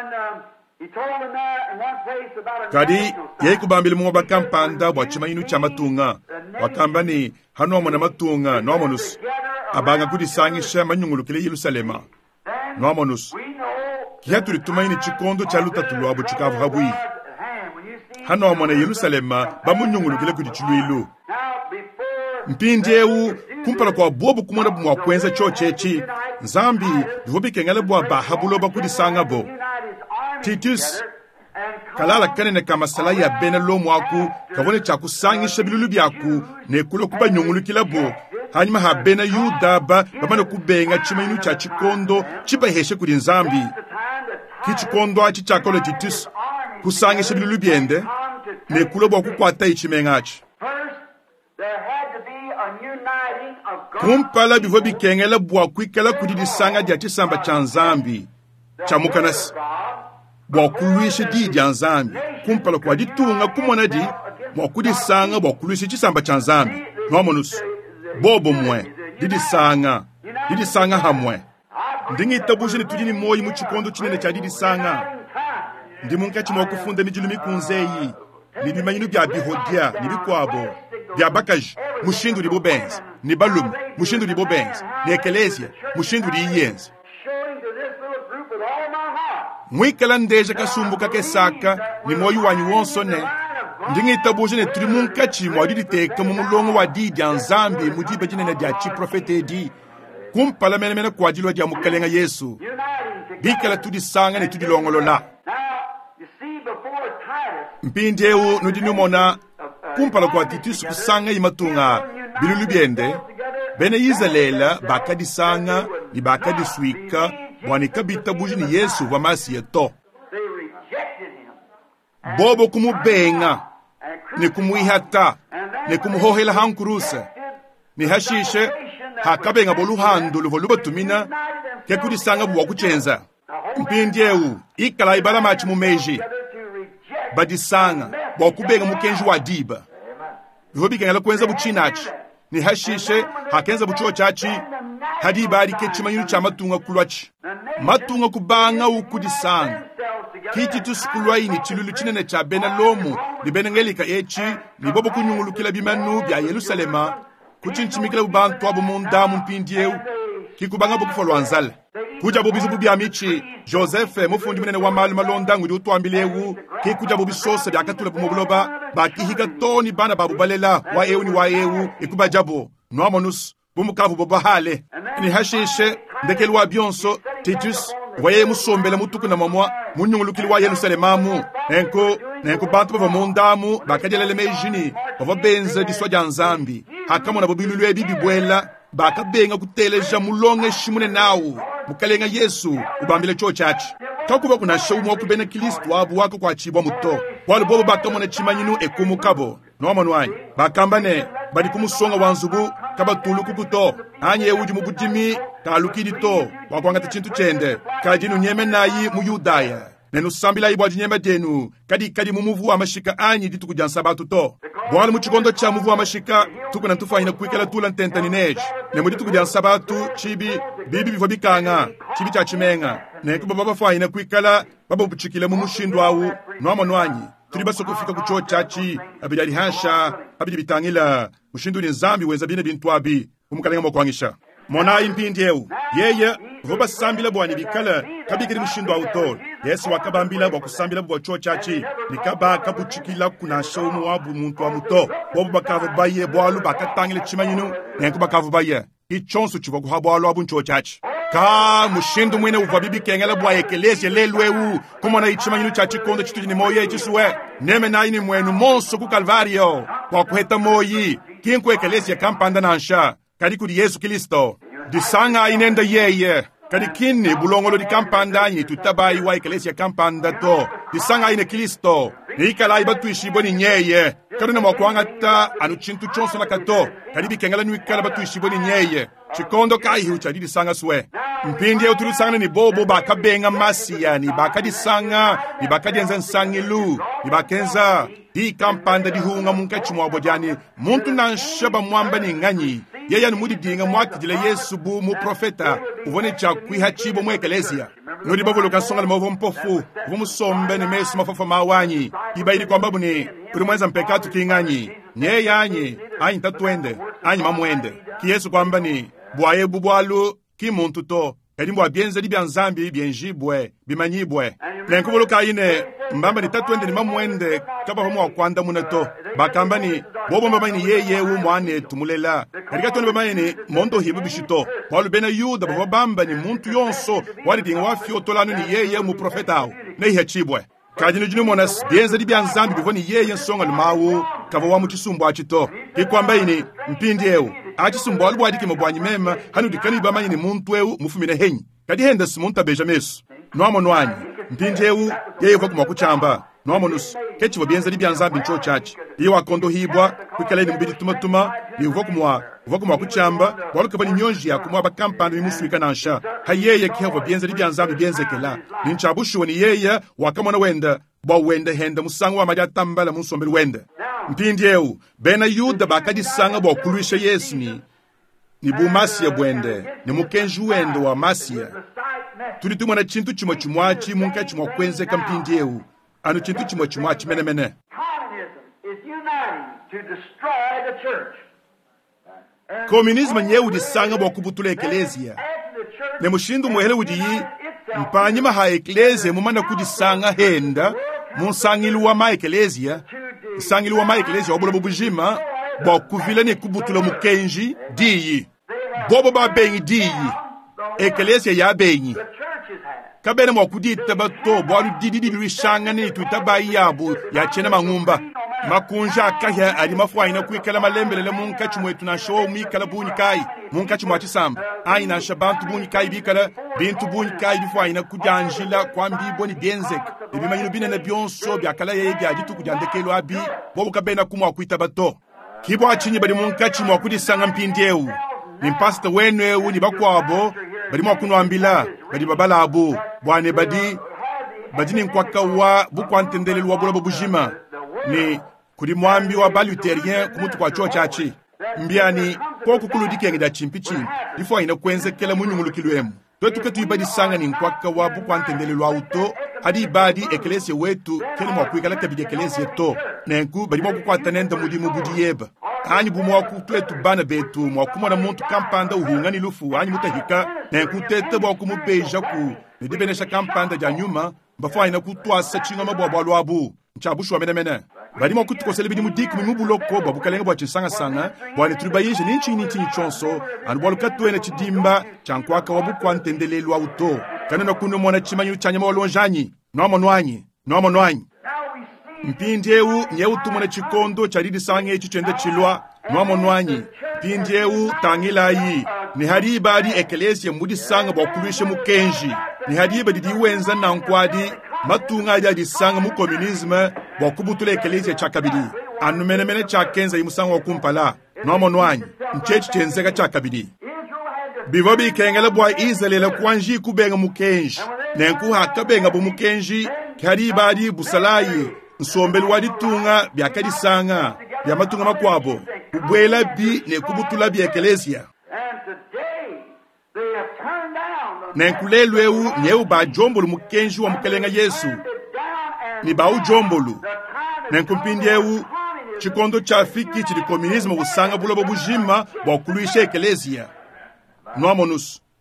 kadi ye kubambile mu bakampanda bwa chimanyinu cha matunga wakamba ni hano mwana matunga no monus abanga kudisangisha manyungulukile Yerusalema no monus kiya turi tumayini chikondo cha lutatu lwabo chikavu habwi hano mwana Yerusalema bamunyungulukile kudichuluilu mpindewu kumpala kwa bobu kumona bumwa kwenza chochechi nzambi bivobikengale bwa bahabulo bakudisanga bo Titus kalala kanene kamasala ya bena lomwaku kavone chakusangisha bilulu byaku nekulo kuba nyungulukila bo hanyuma ha bena yuda ba bamane kubenga chimayinu cha chikondo chibaheshe kuri nzambi kichikondo achi chakolo Titus kusangisha bilulu byende nekulo bwa kukwata ichimengachi kumpala bivo bikengela bwa kwikala kudidisanga dia chisamba cha nzambi cha mukanasi bwa kuluishe di dia nzambi kumpala kwa ditunga kumona di bwa kudisanga bwa kuluishe chisamba cha nzambi nomonus bobo mwe didisanga didisanga hamwe ndingi tabushe ni tujini moyi muchikondo chinene cha didisanga ndi munkachi mwa kufunda mijilu mikunzeyi ni bimanyinu bya bihodia ni bikwabo bya bakaji mushindu libo benz ni balum mushindu libo benz ni ekelesia mushindu li yenzi mwikala ndeja kasumbuka kesaka ni moyi wanyi wonsone ndingi tabuje ne trimunka chi mwadi teka mu mulongo wa di dia nzambi mudibe jinene dia chi profete di kumpala mene mene kwa jilo dia mukalenga Yesu bikala tudi sanga ne tudi longolola mpindewu nudinu mona kumpala kwa Titus kusanga imatunga bilulu byende bene Israela bakadisanga ni bakadiswika bwani kabita bujini Yesu wa masi to bobo kumubenga ni kumuihata ni kumuhohela hankurusa ni hashishe hakabenga boluhando luvoluba tumina ke kudisanga bwa kuchenza mpindewu ikala ibala machi mumeji badisanga bwa kubenga mukenji wa diba bihobikengela kwenza buchinachi ni hashishe hakenza bucho chachi hadi bari ke chimanyinu cha matunga kulwachi matunga kubanga ukudisanga kiti tusikulwa ini chilulu chinene cha bena lomu ni benengelika echi ni bobo kunyungulukila bimanu bya Yerusalema kuchinchimikila bubantu abo mundamu mpindieu kikubanga bokufalwa nzala kuja bobizu bubya michi Joseph mufundi munene wa mali malonda ngudi utwambilewu kikuja bobisose byakatule bumubuloba bakihika toni bana babubalela wa ewu ni wa ewu ikubajabo noamonus bumukavu bobahale ni hashishe ndekelwa byonso Titus waye musombela mutuku na mamwa munyungulukili wa Yerusalemamu enko nenko bantu bava mundamu bakajelele mejini bava benza diswa ja nzambi hakamona bobilulu ebibi bwela bakabenga kuteleja mulonge shimune nawu mukalenga Yesu ubambile cho chachi takuba kuna shawumwa kubena Kristo abu wako kwa chibwa muto wale bobo bakamona chimanyinu ekumukabo nomanwani bakambane bali kumusonga wanzubu kabatulu kukuto anye uji mubudimi kalukidi to wakwangata chintu chende kajinu nyeme nayi mu Yudaya nenu sambila ibwa jinyeme denu kadi kadi mumuvu wa mashika anyi ditu kujansa batu to bwala muchikondo cha muvu wa mashika tukuna ntufahina kuikala tula ntentani neji nemu ditu kujansa batu chibi bibi bifobikanga chibi cha chimenga nekuba baba fahina kuikala baba mpuchikile mumushindu awu nwama nwanyi turi baso kufika kucho chachi abidi alihansha abidi bitangila mushindu ni nzambi weza bine bintu abi umukalenga mokwangisha mona impindi ewu yeye voba sambila bwani bikala kabikiri mushindo auto Yesu wakabambila bwa kusambila bwa cho chachi nikaba kabuchikila kuna shawmu wabu muntu wa muto bobo bakavu baye bwalu bakatangile chimanyinu nenku bakavu baye ichonsu chiboku habwalu abu cho chachi ka mushindo mwene uvabibi kengela bwa ekelesi lelwewu kumona ichimanyinu chachi kondo chitujini moye ichisue neme na ini mwenu monso ku Kalvario kwa kuheta moyi kinku ekelesi ya kampanda nansha kadi kudi Yesu Kristo disanga inenda yeye kadi kinni bulongolo di kampanda nyi tutabai wa ekelesi ya kampanda to disanga ine Kristo ni ikala ibatu ishiboni nyeye kadi na mwakwanga ta anu chintu chonso na kato kadi bikengela ni ikala batu ishiboni nyeye chikondo kai hucha di disanga suwe mpindi ya utulusanga ni bobo baka benga masia ni baka disanga ni baka dienza nsangilu ni bakenza di kampanda di hunga munka chumwa bojani muntu na nshaba mwamba ni nganyi yeye ni mudi dinga mwakidile Yesu bu mu profeta uvone cha kwihachibo mu ekelezia nodi bavolo kasonga mo vompofu vomusombe ni mesu mafafa mawanyi ibaili kwamba buni kuri mwenza mpekatu kinganyi nye yanyi anyi tatuende anyi mamwende ki Yesu kwamba ni bwaye bubwalu ki muntu to edi mbwa bienze di bianzambi bienjibwe bimanyibwe lenkubulu kaine mbamba ni tatuende ni mamwende kaba homo wakwanda munato bakamba ni bobo mbamba ni yeye wu mwane tumulela erika tone mbamba ni mondo hibu bishito walu bena yuda baba bamba ni muntu yonso wali dinga wafio tolanu ni yeye mu profetao na ihe chibwe kajinu jinu monas bienze di bianzambi bivoni yeye nsonga lumawu kava wa muchisumbu achito kikwamba ini mpindi ewu achisumbu walu wadiki mbwanyi mema hanu dikani bama ni muntu ewu mufumine henyi kadi henda simunta beja mesu nwamo nwanyi mpindi ewu yeye kwa kumakuchamba nwamo nusu kechi wabienze di bianzambi ncho chachi iyo wakondo hibwa kwikala ni mbidi tumatuma ni uvokumwa uvokumwa kuchamba walu kaba ni nyonji ya kumwa bakampani ni musu ikanansha ha yeye kia wabienze di bianzambi bienze kela ni nchabushu ni yeye wakamwana wenda bwa wenda henda musangu wa maja tambala musombeli wenda mpindi ewu bena yuda bakadi sanga bwa kuluisha Yesu ni ni bumasia bwende ni mukenju wende wa masia tulitumwa na chintu chimo chimwachi munka chimo kwenze kampindi ewu anu chintu chimo chimwachi mene mene komunismu nyewu di sanga bwa kubutula ekelezia ne mushindu muhele udiyi mpanyima ha ekelezia mumana kudi sanga henda munsangilu wa ma ekelezia sangilu wa ma ekelezia wabula bubujima bwa kuvila ni kubutula mukenji diyi bobo ba benyi diyi ekelezia ya benyi kabene mwa kudita bato bwa didi bishanga ni tutabai yabu ya chena mangumba makunja akahya ali mafuaina kuikala malembelele munka chimwetu na show mikala bunyi kai munka chimwachi samba aina shabantu bunyi kai bikala bintu bunyi kai bifuaina kujanjila kwambi boni benzek ebimanyino binene byonso byakala ye byajitu kujandekelo abi bobu kabena kumwa kuita bato kibo achinyi bali munka chimwa kudisanga mpindeu ni mpasta wenwe ni bakwabo bali mwa kunwambila bali babalabo bwane badi badi ni nkwaka wa bukwantendele wa bula bujima ni kuri mwambi wa baluterien kumutu kwa cho chachi mbiani poku kuludike ngida chimpichi ifo ina kwenze kela munyumulukilwemu twetuke tuibadi sanga ni nkwaka wa bukwantendele lwa auto hadi ibadi ekelesi wetu kele mwa kuikala kabidi ekelesi to nenku badi mwa kukwatanenda mudi mubudi yeba anyi bumwa kutwetu bana betu mwa kumona muntu kampanda uhungani lufu anyi mutahika nenku tete bwa kumubeja ku nidibenesha kampanda ja nyuma bafo ina kutwasa chinga mabwa bwa lwabu nchabushu wa mene mene bali mwa kutukosele bidi mudiki mumubuloko babukalenga bwa chinsanga sanga bwale tulibayije ninchi ninchi chonso anu bwalu katwene chidimba chankwaka wabukwa ntendelelwa uto kanena kuno mwana chimanyu chanyama walonjanyi nomo nwanyi nomo nwanyi mpindiewu nyeutu mwana chikondo charidi sange chichende chilwa nomo nwanyi mpindiewu tangilayi ni hariba di ekelesia mudi sanga bwakulishe mukenji ni hariba didi wenza na nkwadi matunga ya di sanga mu komunisme bwakubutula ekelesia chakabidi anu mene mene chakenza imusanga wakumpala nomo nwanyi nchechi chenzeka chakabidi bivobi kengele bwa izelele kwanji kubenga mukenji nenku hakabenga bu mukenji hariba di busalayi nsombeli wadi tunga byakadi sanga bya matunga makwabo ubwela bi ne kubutula bi ekelesia nenkulelwewu nyeu ba jombolu mukenji wa mukelenga Yesu ni ba ujombolu nenkumpindiewu chikondo cha fiki chili komunismo usanga bulobo bujima bwa kuluisha ekelesia noamonus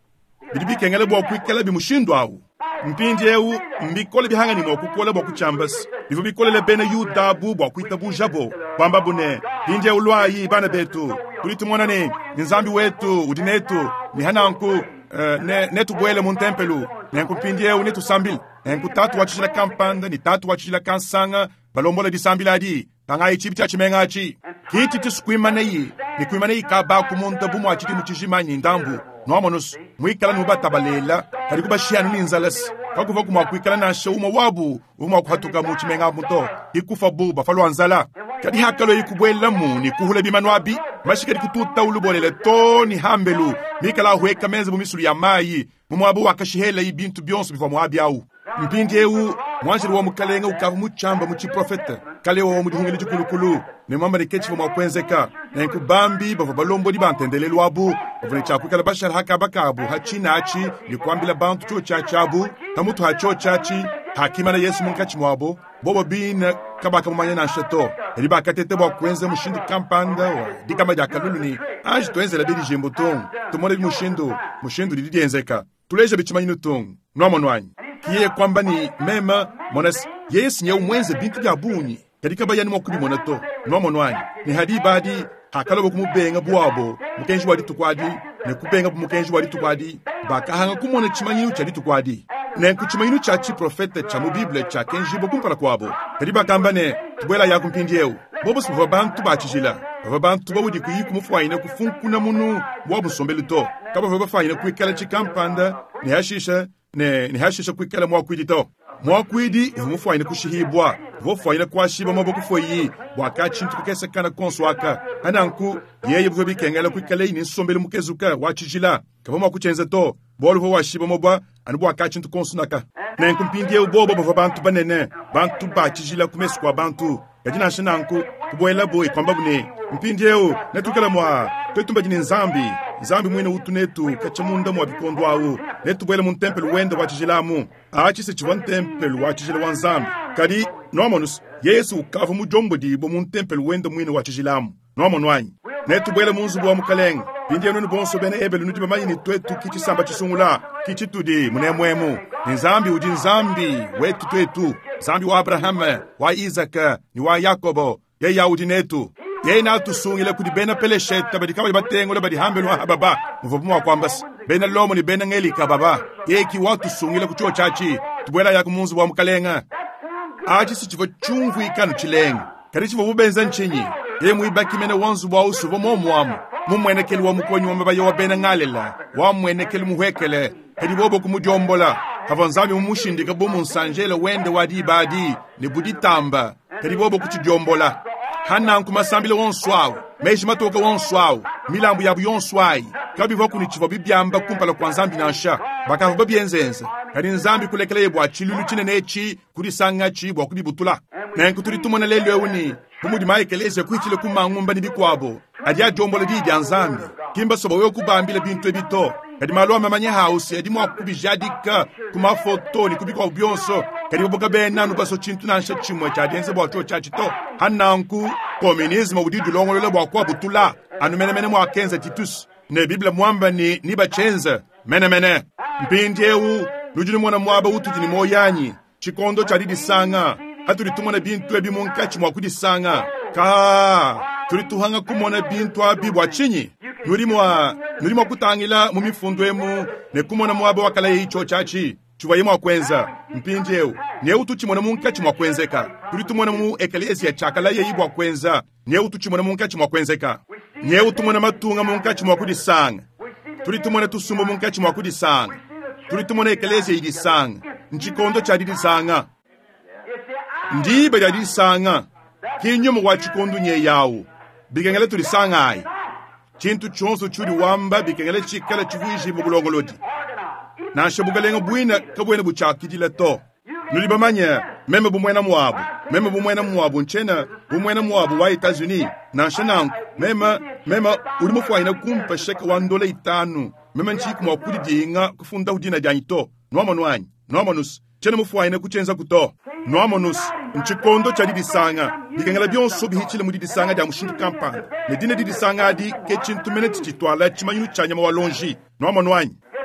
bidi bikengele bwa kwikela bimushindo awu mpindi ewu mbikole bihangani mo kukola bwa kuchambas bivu bikole le bene yudabu bwa kuitabu jabo kwamba bune pindi ewu lwayi bana betu kuliti mwanane nzambi wetu udinetu ni hananku uh, ne netu bwele muntempelu nenku pindi ewu netu sambil nenku tatu wachishila kampanda ni tatu wachishila kansanga balombola di sambila di tangai chipi chimengachi kiti tiskwimanayi ni kwimanayi kaba kumonta bumu achiti muchijimanyi ndambu nomonus mwikala nuba tabalela kali kuba shianu ninzalas kakuva kuma kwikala na shuma wabu uma kuhatuka mu chimenga muto ikufa buba falo anzala kadi hakalo ikubwela mu ni kuhula bimanwabi mashikadi kututa ulubolele to ni hambelu mikala hweka menze bumisulu ya mayi mumwabu wakashihela ibintu byonso biva mwabi au mpindi ewu mwanjiri wa mukalenga ukavu muchamba muchi profeta kale wa mudihungeli chikulukulu ne mama rekechi wa mwakwenzeka na nkubambi bava balombo di bantendelelu wabu bavune chakwikala bashara haka bakabu hachina hachi ni kuambila bantu cho chachabu tamutu hacho chachi hakima na yesu munkachi mwabo bobo bina kabaka mumanya na nshato eliba katete bwa kwenze mushindi kampanda wa dikama jakalulu ni aji tuenze la bidi jimboton tumone bi mushindo mushindo di dienzeka tuleje bichimanyinu tong nomonwanyi kiye kwamba ni mema monas yes nye umwenze bintu bya bunyi kadika bayani mwakubi monato nomonwanyi ni hadibadi hakalo kumubenga bwabo mukenji wali tukwadi ne kubenga mukenji wali tukwadi baka hanga kumona chimanyinu chali tukwadi ne kuchimanyinu cha chi profeta cha mu bible cha kenji bokumpala kwabo kadiba kamba ne tubwela ya kumpindi eu bobo suva bantu bachijila baba bantu bawudi kuyiku mufwaina kufunkuna munu bwabu sombelu to kaba baba faina kwikala chikampanda ni hashisha ne ni hashisha kwikala mwakwidi to mwakwidi mufwaina kushihibwa vofwaina kwashiba maboko foyi bwaka chintu kukese kana konswaka ananku yeye bwobi kengela kwikala ini sombelu mukezuka wachijila kaba mwakuchenza to bolu ho washiba mobwa anubwa bwaka chintu konsunaka ne kumpindie ubobo bava bantu banene bantu bachijila kumeswa bantu yajina shinanku kubwela boy kwamba bune mpindie netukala mwa twetumba jini nzambi nzambi mwene utunetu kachamunda mwa bikondo awu netu bwele mun tempel wende wachijilamu achi se chivan tempel wachijila wanzambi kadi nomonus yesu kavu mujombo di bo mun tempel wende mwene wachijilamu nomon wanyi netu bwele munzu bwa mukaleng pindie nunu bonso bene ebelu nudiba manyi ni twetu kichi samba chisungula kichi tudi munemwemu nzambi uji nzambi wetu twetu nzambi wa Abraham wa Isaka ni wa Yakobo ye yaudi netu ye na tusungile kudi bena pelesheta badi kama batengo badi hambelu wa baba mvumo kwamba bena lomo ni bena ngelika baba ye ki watu sungile kucho chachi tubwela ya kumunzu wa mukalenga aji sichivo chungu ikanu chilenga karichi bo benza nchinyi ye muibaki mene wanzu wa usuvo momwamu mumwenekeli wa mukonyi wa mbayo wa bena ngalela wa mwenekeli muhekele kadi bobo kumujombola havanzami mumushindika bomu nsanjele wende wadi badi ni buditamba kadi bobo kuchijombola hananku masambile wonswawu meji matoka wonswawu milambu yabu yonswayi kabi voku ni chivo bibyamba kumpala kwa nzambi nansha baka vuba bienzenza kadi nzambi kulekele yebwa chilulu chine nechi kuri sanga chi bwa kudi butula na enku turi tumona lelwe uni kumudi maikeleze kuichile kumangumba ni bikwabo adi ajombola di ya nzambi kimba soba wewe kubambile bintu ebito kadi malo amamanya house edi mwa kubijadika kuma foto ni kubikwa byonso kadi boboka bena no baso chintu nansha chimwe cha denze bwa cho chachito hananku communisme udidu longo lele bwa kwa butula anu mene mene mwa kenza titus ne biblia mwamba ni niba chenza mene mene mpindi eu nujuni mwana mwaba ututi ni moyanyi chikondo cha didi sanga aturi tumona bintu ebi monkachi mwa kudi sanga ka turi tuhanga kumona bintu abibwa chinyi nurimwa nurimwa kutangila mumifundo emu ne kumona mwaba wakala yicho chachi chuva yemwa kwenza mpindi eu ne utuchimona munkachi mwa kwenzeka turi tumona mu ekalesia chakala yeyibwa kwenza ne utuchimona munkachi mwa kwenzeka ne utumona matunga munkachi mwa kudi sanga turi tumona tusumbo munkachi mwa kudi sanga turi tumona ekalesia yidi sanga nchikondo cha didi sanga ndiba ya didi sanga kinyo mwa chikondo nye yawo bigengele turi sanga ai chintu chonso churi wamba bikengele chikala chivuishi bugulongolodi na shabugalenga buina kabwena buchakidile to nulibamanya meme bumwena mwabu meme bumwena mwabu nchena bumwena mwabu wa Etats-Unis na shananku meme meme ulimufu waina kumpa sheka wandola itanu meme nchiku mwakudi dinga kufunda udina janito nuamonwanyi nuamonus chena mufu waina kuchenza kuto nuamonus nchikondo cha didi sanga bikengela bionso bihichile mudidi sanga dia mushindu kampana ne dine didi sanga adi kechintu mene tichitwala chimanyunu chanya mawalonji nuamonwanyi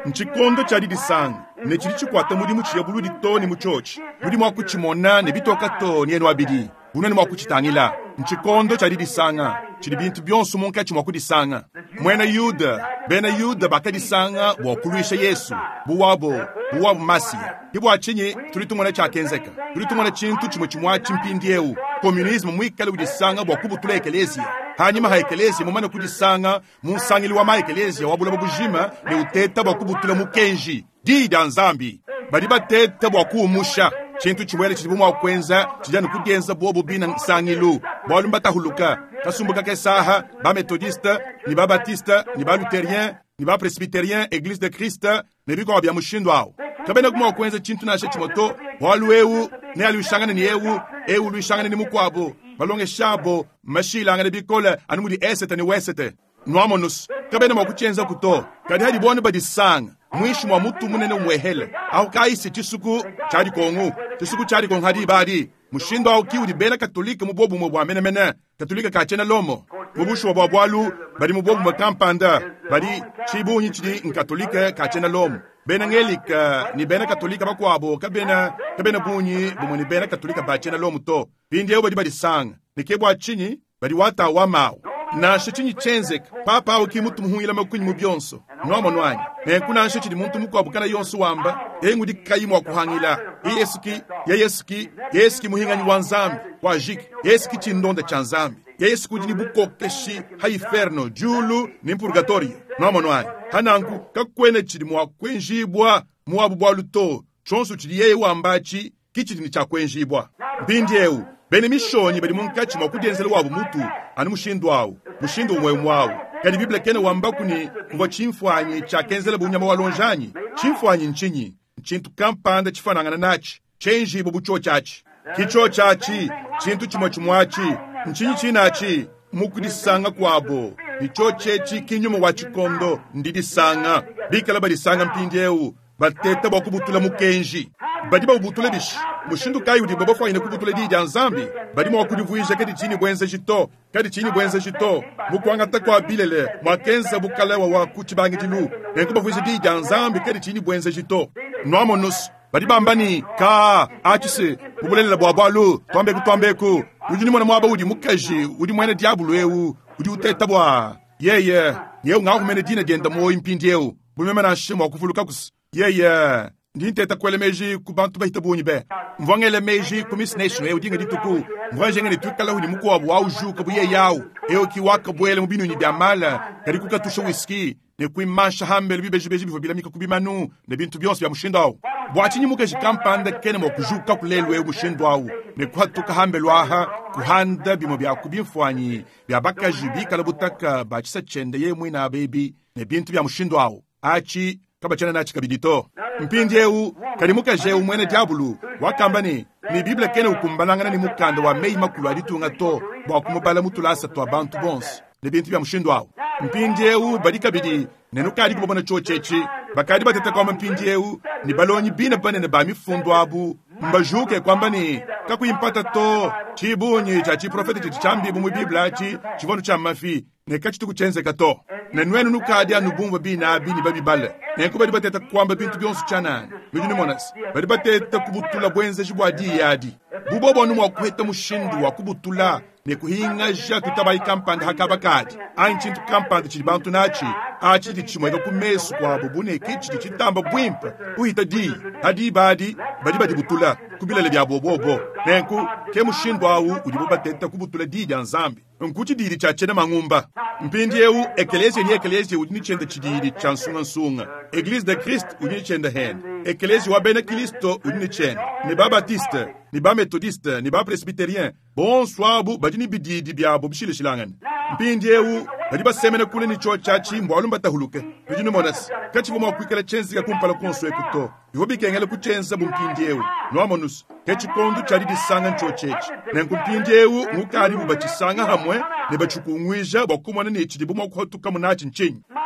nchikondo chali disanga nechili chikwata mudi muchiyabulu ditoni muchochi mudi mwakuchimona nebitoka toni enu abidi buno ni mwakuchitangila nchikondo chali disanga chili bintu byonso monka chimwakudisanga mwena yuda bena yuda bakadisanga bwakuluisha yesu buwabo buwabo masiya ibwachinyi tuli tumwana chakenzeka tuli tumwana chintu chimwe chimwa chimpindiewu komunismu mwikale kudisanga bwakubutula ekelezia hanyuma ha ekelezia mumane kudisanga munsangili wa ma ekelezia wabula bujima ne uteta bwakubutula mukenji dida nzambi bali bateta bwakuumusha chintu chimwele chili bumwa kwenza chijani kugenza bobo bina nsangilu bwalu mbatahuluka kasumbuka kesaha ba metodiste ni ba batiste ni ba luterien ni ba presbyterien église de Christ ne biko bya mushindo awo kabena kumwa kwenza chintu nashe chimoto bwalu ewu ne alushangana ni ewu ewu lushangana ni mukwabo balonge shabo mashila ngane bikola anumudi esete ni wesete nwamonus kabena mwakuchenza kuto kadi hadi bwanu badisanga mwishi mwa mutu munene umwehele au kaisi chisuku chadi kongu chisuku chadi kongu hadi ibadi mushindo au kiu di bela katolika mubobu mwa mene mene katolika kachena lomo mubushu wa bwabwalu badi mubobu mwa kampanda badi chibu nyichidi nkatolika kachena lomo bena ngelika ni bena katolika bakwabo kabena kabena bunyi bumu ni bena katolika bachena lomo to bindi yao badi badi sang nikebwa chinyi badi wata wamao na shichinyi chenzek papa au kimutu muhuila makunyi mubyonso nomo nwanyi e kuna shichi di muntu mukwabu kana yonso wamba e ngudi kayimu wa kuhangila e yesuki ya yesuki yesuki muhinganyi wanzambi kwa jiki yesuki chindonda chanzambi ya yesuki jini buko keshi haiferno julu ni purgatorio nomo nwanyi hanangu kakwene chidi mwa kwenjibwa muwabu bwa luto chonsu chidi yeye wambachi kichidi ni cha kwenjibwa bindi ewu bene mishonyi badi munkachi mwakudenzele wabu mutu anu mushindu wawu mushindu umwe mwawu kadi biblia kene wambaku ni kuwa chimfuanyi cha kenzele bunyama walonjanyi chimfuanyi nchinyi nchintu kampanda chifanangana nachi chenji ibo bucho chachi kicho chachi chintu chimwa chimwachi nchinyi chinachi mukudisanga kwabo nicho chechi kinyuma wa chikondo ndidisanga bikala badisanga mpindiewu bateta bakubutula mukenji badi babutule bishi mushindu kayi udi baba fwa ine kubutule di janzambi badi mwa kudivuisha kadi chini bwenze jito kadi chini bwenze jito mukwanga takwa bilele mwakenza bukalewa wa kuchibangi jilu enkuba vuisha di janzambi kadi chini bwenze jito noamonus badi bambani ka achise bubulele la bwabwalu twambeku twambeku ujini mwana mwaba udi mukaji udi mwene diabulu ewu udi uteta bwa yeye yeu nga kumene dina dienda mo impindi ewu bulmema na shimo wakufuluka kus yeye ndinteta kwele meji kubantu bahita bunyi be mvangele meji kumis nation e udinga dituku mvangenge ni tukala huni muko wabu au juka buye yao eo kiwaka bwele mubinu ni biamala kari kukatusha whisky ne kuimasha hambe bibeji beji bifo bilamika kubimanu ne bintu byonse bya mushindao bwachinyi muke shikampanda kene mo kujuka kulelwe mushindao ne kuhatuka hambe lwaha kuhanda bimo bya kubimfwanyi bya bakaji bikala butaka bachisa chende ye mwina baby ne bintu bya mushindao achi kabachana na chikabidito mpindi ewu kalimuka jeu mwene diabulu wakambani ni biblia kene ukumbalangana ni mukanda wa mei makulu aditunga to bwa kumubala mutulasa to abantu bonse ne bintu bya mushindo awo mpindi ewu badika bidi nenuka adi kubona chochechi bakadi batete kwa mpindi ewu ni balonyi bina bane ne bamifundo abu mbajuke kwambani kakuimpata to chibunyi cha chiprofeti chichambi mu biblia chi chivono cha mafi ne kachitu kuchenzeka to nenwenu nukadi anubumva bina bini babibale nenko badi bateta kwamba bintu byonse chanani bijuni monas badi bateta kubutula bwenze jibwadi yadi bubobo numwa kweta mushindu wa kubutula ne kuhinga ja tutabai kampanda hakabakadi anchintu kampanda chibantu nachi achi dichimweka kumesu kwa bubune kichi chitamba bwimpa uhita di adi badi badi badi butula kubilele bya bobobo nenku ke mushindu awu udibo bateta kubutula di janzambi nkuchi didi cha chene mangumba mpindi ewu ekelesi ni ekelesi udini chende chididi chansunga nsunga Église de Christ udini chende hen ekelesi wa bene Kristo udini chende ni ba Baptiste ni ba Methodiste ni ba Presbyterien bonsoir bu badini bididi byabo bishile shilangan mpindi ewu badi basemene kule ni cho chachi mbwalu mbatahuluke udini monas kachi vuma kwikala chenzi ka kumpala konswe kuto ihobi kengele kuchenza bumpindi ewu noamonus kechi kondu chadi disanga ncho chechi nenkumpindi ewu ngukari bubachisanga hamwe ne bachukungwija bakumwana ne chidi buma kuhotuka munachi nchenyi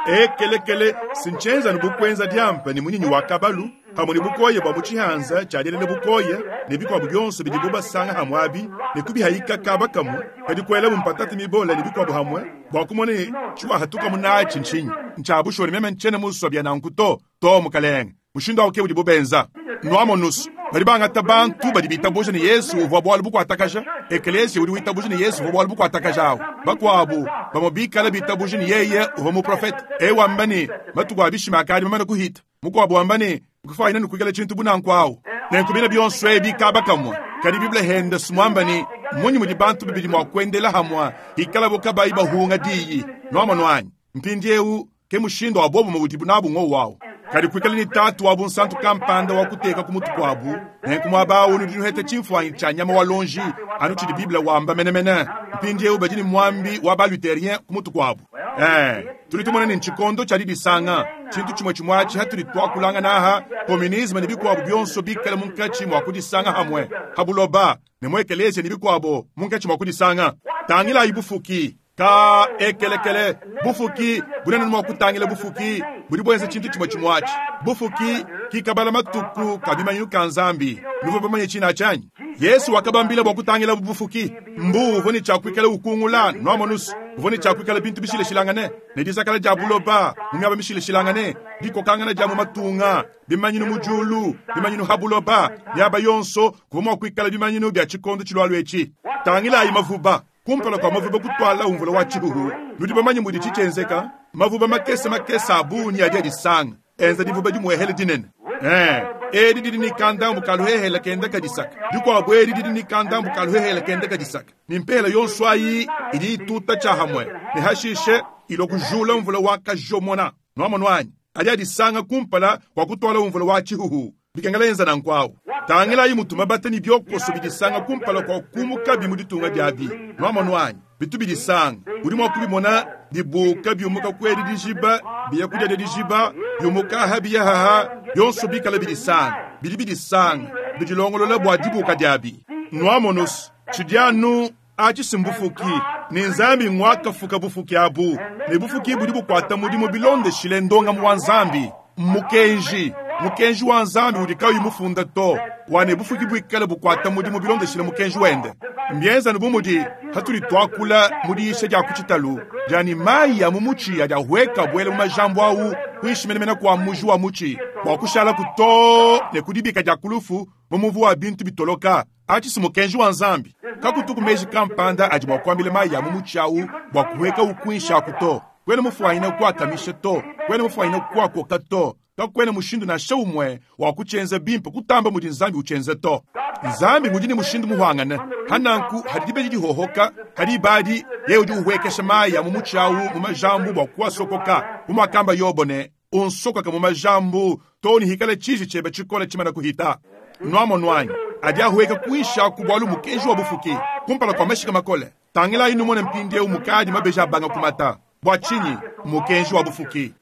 ekelekele sinchenza nubukwenza dyampa ni munyinyi wa kabalu hamwe nibukoye bwa muchihanza chadele nebukoye nebikwabo byonso bidibuba sanga hamwabi nekubihayika kaba kamu kadi kwela mumpatati mibola nebikwabo hamwe bwakumone chwa hatuka munachi nchinyi nchabushore meme nchene musobya na nkuto to mukalenge mushindo awke budi bubenza noamonus bari banga tabantu badi bitabuje ni Yesu vwa bwala buko atakasha eklesi uri witabuje ni Yesu vwa bwala buko atakasha bakwabo bamobika la bitabuje ni yeye homo prophet e wambani matugwa bishima kadi mama kuhita mukwabo wambani kufaina nukugala chintu bunankwawo nenkubina byonso ebi kabakamwa kadi biblia henda smwambani munyi mudi bantu bibidi mwakwendela hamwa ikala bokaba ibahunga diyi noamonwanyi mpindiewu ke mushindo abobo mubudi nabu ngo wawo kadi kwikala ni tatu wabu nsantu kampanda wakuteka kumutu kwabu nenkumwabawo nudinuhete chimfwanyi cha nyama walonji anu chidi biblia wamba menemene mpindiewu bajini mwambi wabaluterien kumutu kwabu eh tulitumone ni nchikondo chadi disanga chintu chimwe chimwachi hatuli twakulanga naha komunisme nibikwabu byonso bikala munkachi mwakudisanga hamwe habuloba nemwekeleze nibikwabo munkachi mwakudisanga tangila ibufuki ka ekelekele bufuki bunene mwakutangila bufuki buri bwenze chintu chimwe chimwachi bufuki kikabala matuku kabimanyinu kanzambi nuvo bamanye china chanyi Yesu wakabambila mwakutangila bufuki mbu uvoni chakwikala ukungula noamonus uvoni chakwikala bintu bishile shilangane nedisakala jabuloba mungaba mishile shilangane diko kangana jamu matunga bimanyinu mujulu bimanyinu habuloba nyaba yonso kuhoma kwikala bimanyinu bya chikondo chilwalu echi tangila ayi mavuba kumpala kwa mavuba kutwala umvula wa chihuhu nudi bamanyi mudi chichenzeka mavuba makese makese abuni adi adi sanga enza divuba jumuehele dinene eh edi didi nikanda mukaluhehela kenda kadisaka diko abo edi didi nikanda mukaluhehela kenda kadisaka nimpela yonso ayi idi tuta chahamwe ni hashishe ilokujula umvula wa kajomona noamonwanyi adi adi sanga kumpala kwa kutwala umvula wa chihuhu bikangala enza na nkwawo tangila yi mutuma batani byokoso bidisanga kumpala kwa kumuka bimuditunga byabi noamonwanyi bitu bidisanga urimo kubimona dibuka byumuka kweri dijiba biyakuja de dijiba byumuka habiya haha yonso bikala bidisanga bidi bidisanga bidilongolola bwa dibuka byabi noamonus chidyanu achi simbufuki ni nzambi mwaka fuka bufuki abu ne bufuki budi bukwata mudi mu bilonde shilendonga mu wanzambi mukenji mukenji wa nzambi udikawi mufunda to wane bufuki bwikala bukwata mudi mu bilonde shile mukenji wende mbienza nubumudi hatuli twakula mudi ishe ja kuchitalu jani mai ya mumuchi ya hweka bwele mu majambo awu kuishimenemena kwa muju wa muchi kwa kushala kuto ne kudibika ja kulufu mumuvu wa bintu bitoloka achi simukenji wa nzambi kakutuku meji kampanda ajibwa kwambile mai ya mumuchi awu bwa kuhweka ukuisha kuto kwene mufuaina kwa kamishe to kwene mufuaina kwa koka to kakwene mushindu na shawumwe wa kuchenze bimpo kutamba mudi nzambi uchenze to nzambi mudini mushindu muhangane hananku hadibe jidi hohoka hadibadi yeu di uwekesha maya mumuchawu mumajambu bwa kuwa sokoka umakamba yobone unsokoka mumajambu toni hikale chishi chebe chikole chimana kuhita nwamo nwanyi adia huweka kuisha kubwalu mukenji wa bufuki kumpala kwa mashika makole tangila inu mone mpindi ya umukadi mabeja banga kumata bwa chinyi mukenji wa bufuki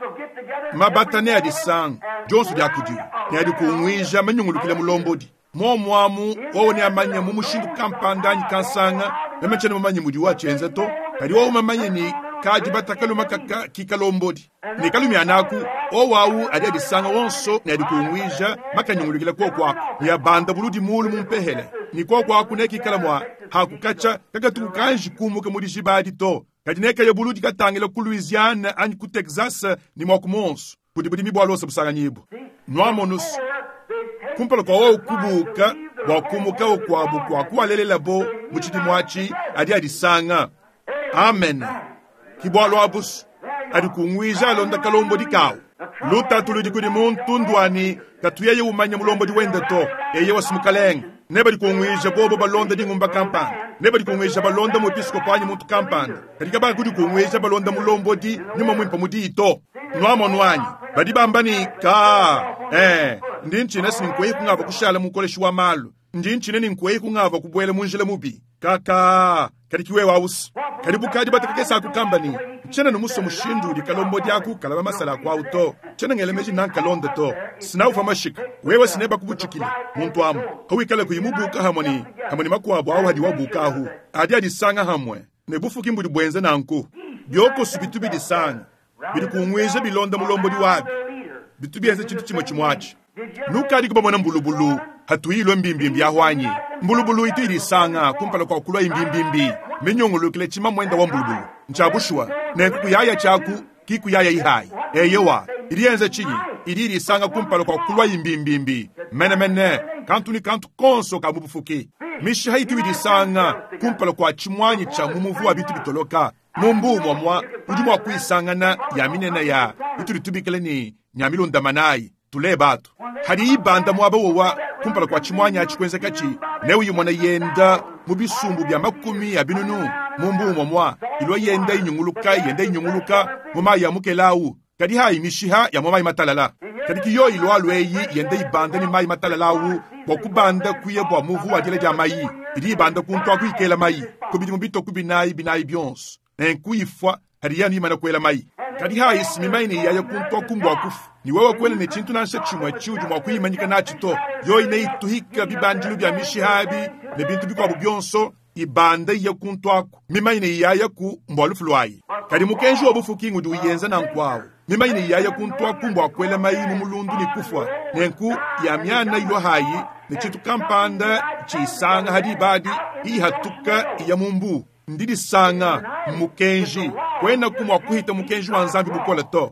mabatane adi sang jonsu dia kudu ne adi kuunwija manyungulukile mulombodi mo mwamu wowo ni amanya mumushindu kampanda nyi kansanga memechene mamanyi mudi wa chenze to kadi wowo mamanye ni kaji batakalo makaka kikalombodi ni kalumi anaku o wawu adi adi sanga wonso ne adi kuunwija makanyungulukile kwa kwako ni abanda buludi mulu mumpehele ni kwa kwako ne kikalamwa hakukacha kakatuku kanji kumuke mudi jibadi to kadi neka ya buludi katangela ku Louisiana ani ku Texas ni mwakumonso budi budi mibwalosa busanga nyibo noamonus kumpala kwa wao kubuka wakumuka okwabu kwa kuwalelela bo muchidi mwachi adi adi sanga amen kibwalo abus adi kungwija londa kalombo dikawo luta tuludi kudi muntu ndwani katuyeye umanya mulombo di wende to eye wasimukaleng neba di kungwija bobo balonda di ngumba kampani neba di kungwija balonda mu episkopanyi muntu kampani kadika ba kudi kungwija balonda mulombo di nyuma mwimpa mudi ito nwamo nwanyi badi bambani ka eh ndi nchine sinkweyi kungava kushala mukoleshi wa malu ndi nchine ninkweyi kungava kubwele munjile mubi kaka kadikiwe wausi karibu kadi batakakesa akukambani chena numuso mushindu di kalombo diaku kalaba masala kwa auto chena ngelemeji nankalonde to sinaufa mashika wewe sineba kubuchikile muntu amu kawikale kuyimubuka hamoni hamoni makuwabu awu hadi wabuka ahu adi adi sanga hamwe nebufu kimbudi bwenze nanku byoko subitubi di sanga bidi kuungwiza bilonda mulombo diwabi bitu bienze chintu chimwe chimwachi nukadi kuba mwana mbulubulu hatuilo mbimbimbi yahwanyi mbulubulu itu ilisanga kumpala kwa kulwa imbimbimbi menyongolokele chima mwenda wa mbulubulu nchabushwa nenkuku yaya chaku kiku yaya ihai eyewa ilienze chinyi ili ilisanga kumpala kwa kulwa imbimbimbi mene mene kantu ni kantu konso kamubufuki mishiha itu ilisanga kumpala kwa chimwanyi cha mumuvu wa bitu bitoloka mumbu mwamwa ujumwa kuisangana ya minena ya itu litubikele ni nyamilunda manai tule batu hadi ibanda mwaba wowa kumpala kwa chimwanya chikwenze kachi newe yumwana yenda mubisumbu bya makumi ya binunu mumbu mwamwa ilo yenda inyunguluka yenda inyunguluka muma ya mukelau kadi hai mishiha ya mama imatalala kadi kiyo ilo alweyi yenda ibanda ni mai matalalawu bokubanda kuye bwa muvu wadile ja mai idi ibanda kuntwa kuikela mai kubidi mubito kubinai binai byons nenkuifwa hadi yani imana kwela mai kadi hai simimaini ya yakuntwa kumbwa kufu ni wewe kwele ne chintu nanshe chimwe chiuju mwa kuyimanyika nachito yo ine ituhika bibanjilu bya mishihabi ne bintu bikwa bubyonso ibanda yakuntwaku mimaini ya yaku mbwalufulwayi kadi mukenju obufuki ngudu uyenza na nkwawo mimaini ya yakuntwaku mbwa kwele mai mu mulundu ni kufwa nenku ya myana ilo hayi ne chintu kampanda chisanga hadi badi ihatuka ya mumbu ndidi sanga mukenji kwena kumwa kuhita mukenji wanzambi bukola to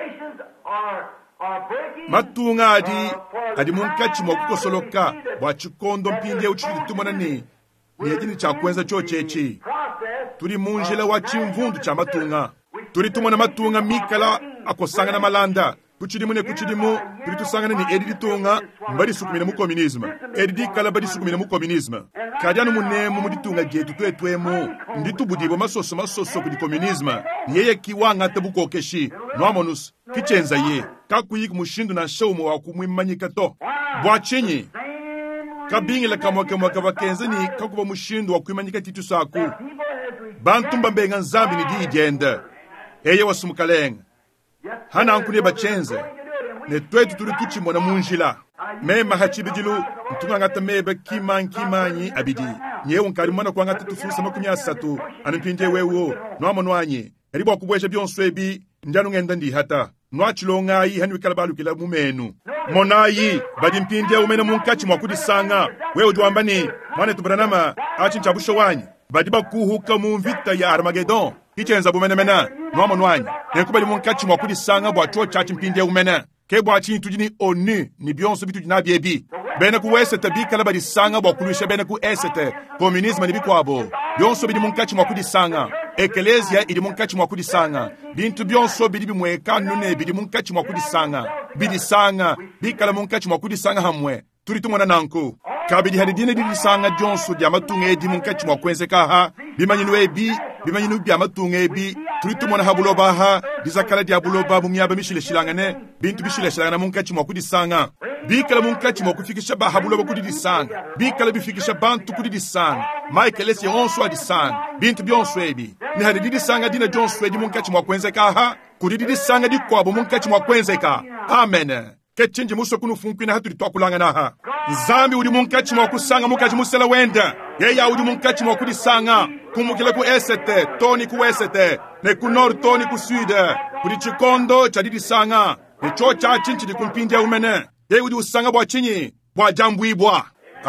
matunga adi adi munkachi mwa kukosoloka bwa chikondo mpindia uchilitumana ni ni ejini cha kwenza cho chechi turi munjila wa chimvundu cha matunga turi tumana matunga mikala akosanga na malanda kuchirimu ne kuchirimu turi tusanga ni edidi tunga mbadi sukumina mu komunisme edidi kala badi sukumina mu komunisme kadianu munemu muditunga jetu twetwemu nditubudibo masoso masoso kudi komunisme yeye kiwanga tabuko keshi noamonus kichenza ye kakuyik mushindu na shaumo wa kumwimanyika to bwachinyi kabingila kamwake mwaka bakenze ni kakuba mushindu wa kumanyika titu saku bantumba mbenga nzambi ni dijenda eye wasumukalenga hana ankune bachenze ne twetu turi tuchimona munjila mema hachibijilu mtunga ngata mebe kiman kimanyi abidi nyewe nkari mwana kwa ngata tufusa makumi asatu animpinde wewo noamo nwanye eribu wakubwesha byonswebi njanu ngenda ndi hata nwachilongayi hani wikala kila mumenu monayi badi mpinde umene munkachi mwakudisanga wewe juambani mwane tubranama achi nchabusho wanyi badi bakuhuka mumvita ya Armageddon ichenza bumene mena noamo nwanye nekubali munkachi mwakudisanga bwacho chachi mpinde umene kebo achi tujini onu ni byonso bitu jina biebi bene ku wesete bikala badi sanga bwa kulusha bene ku esete komunisme ni bikwabo byonso bidi munkachi mwakudi sanga ekelesia idi munkachi mwakudi sanga bintu byonso bidi bimweka nune bidi munkachi mwakudi sanga bidi sanga bikala munkachi mwakudi sanga hamwe turi tumona nanko kabidi hadidine bidi sanga byonso bya matunga edi munkachi mwakwenze kaha bimanyinu ebi bimanyinu bya matunga ebi turi tumona habuloba ha dizakala dia buloba bumyaba mishile shilangane bintu bishile shilangana munkachi mwakudi sanga bikala munkachi mwakufikisha bahabuloba kudidisanga bikala bifikisha bantu kudidisanga Michael esi onso adisanga bintu byonso ebi ni hadidisanga dina jonso edi munkachi mwakwenze kaha kudidisanga dikwabo munkachi mwakwenze ka amen kechinji muso kunu funkwina haturi twakulanga naha nzambi udi munkachi mwakusanga mukachi musela wenda yeya udi munkachi mwakudisanga kumukila ku esete toni ku esete ne ku nord toni ku sud kudi chikondo chadidisanga ne cho cha chinchi dikumpindia umene ye udi usanga bwa chinyi bwa jambwibwa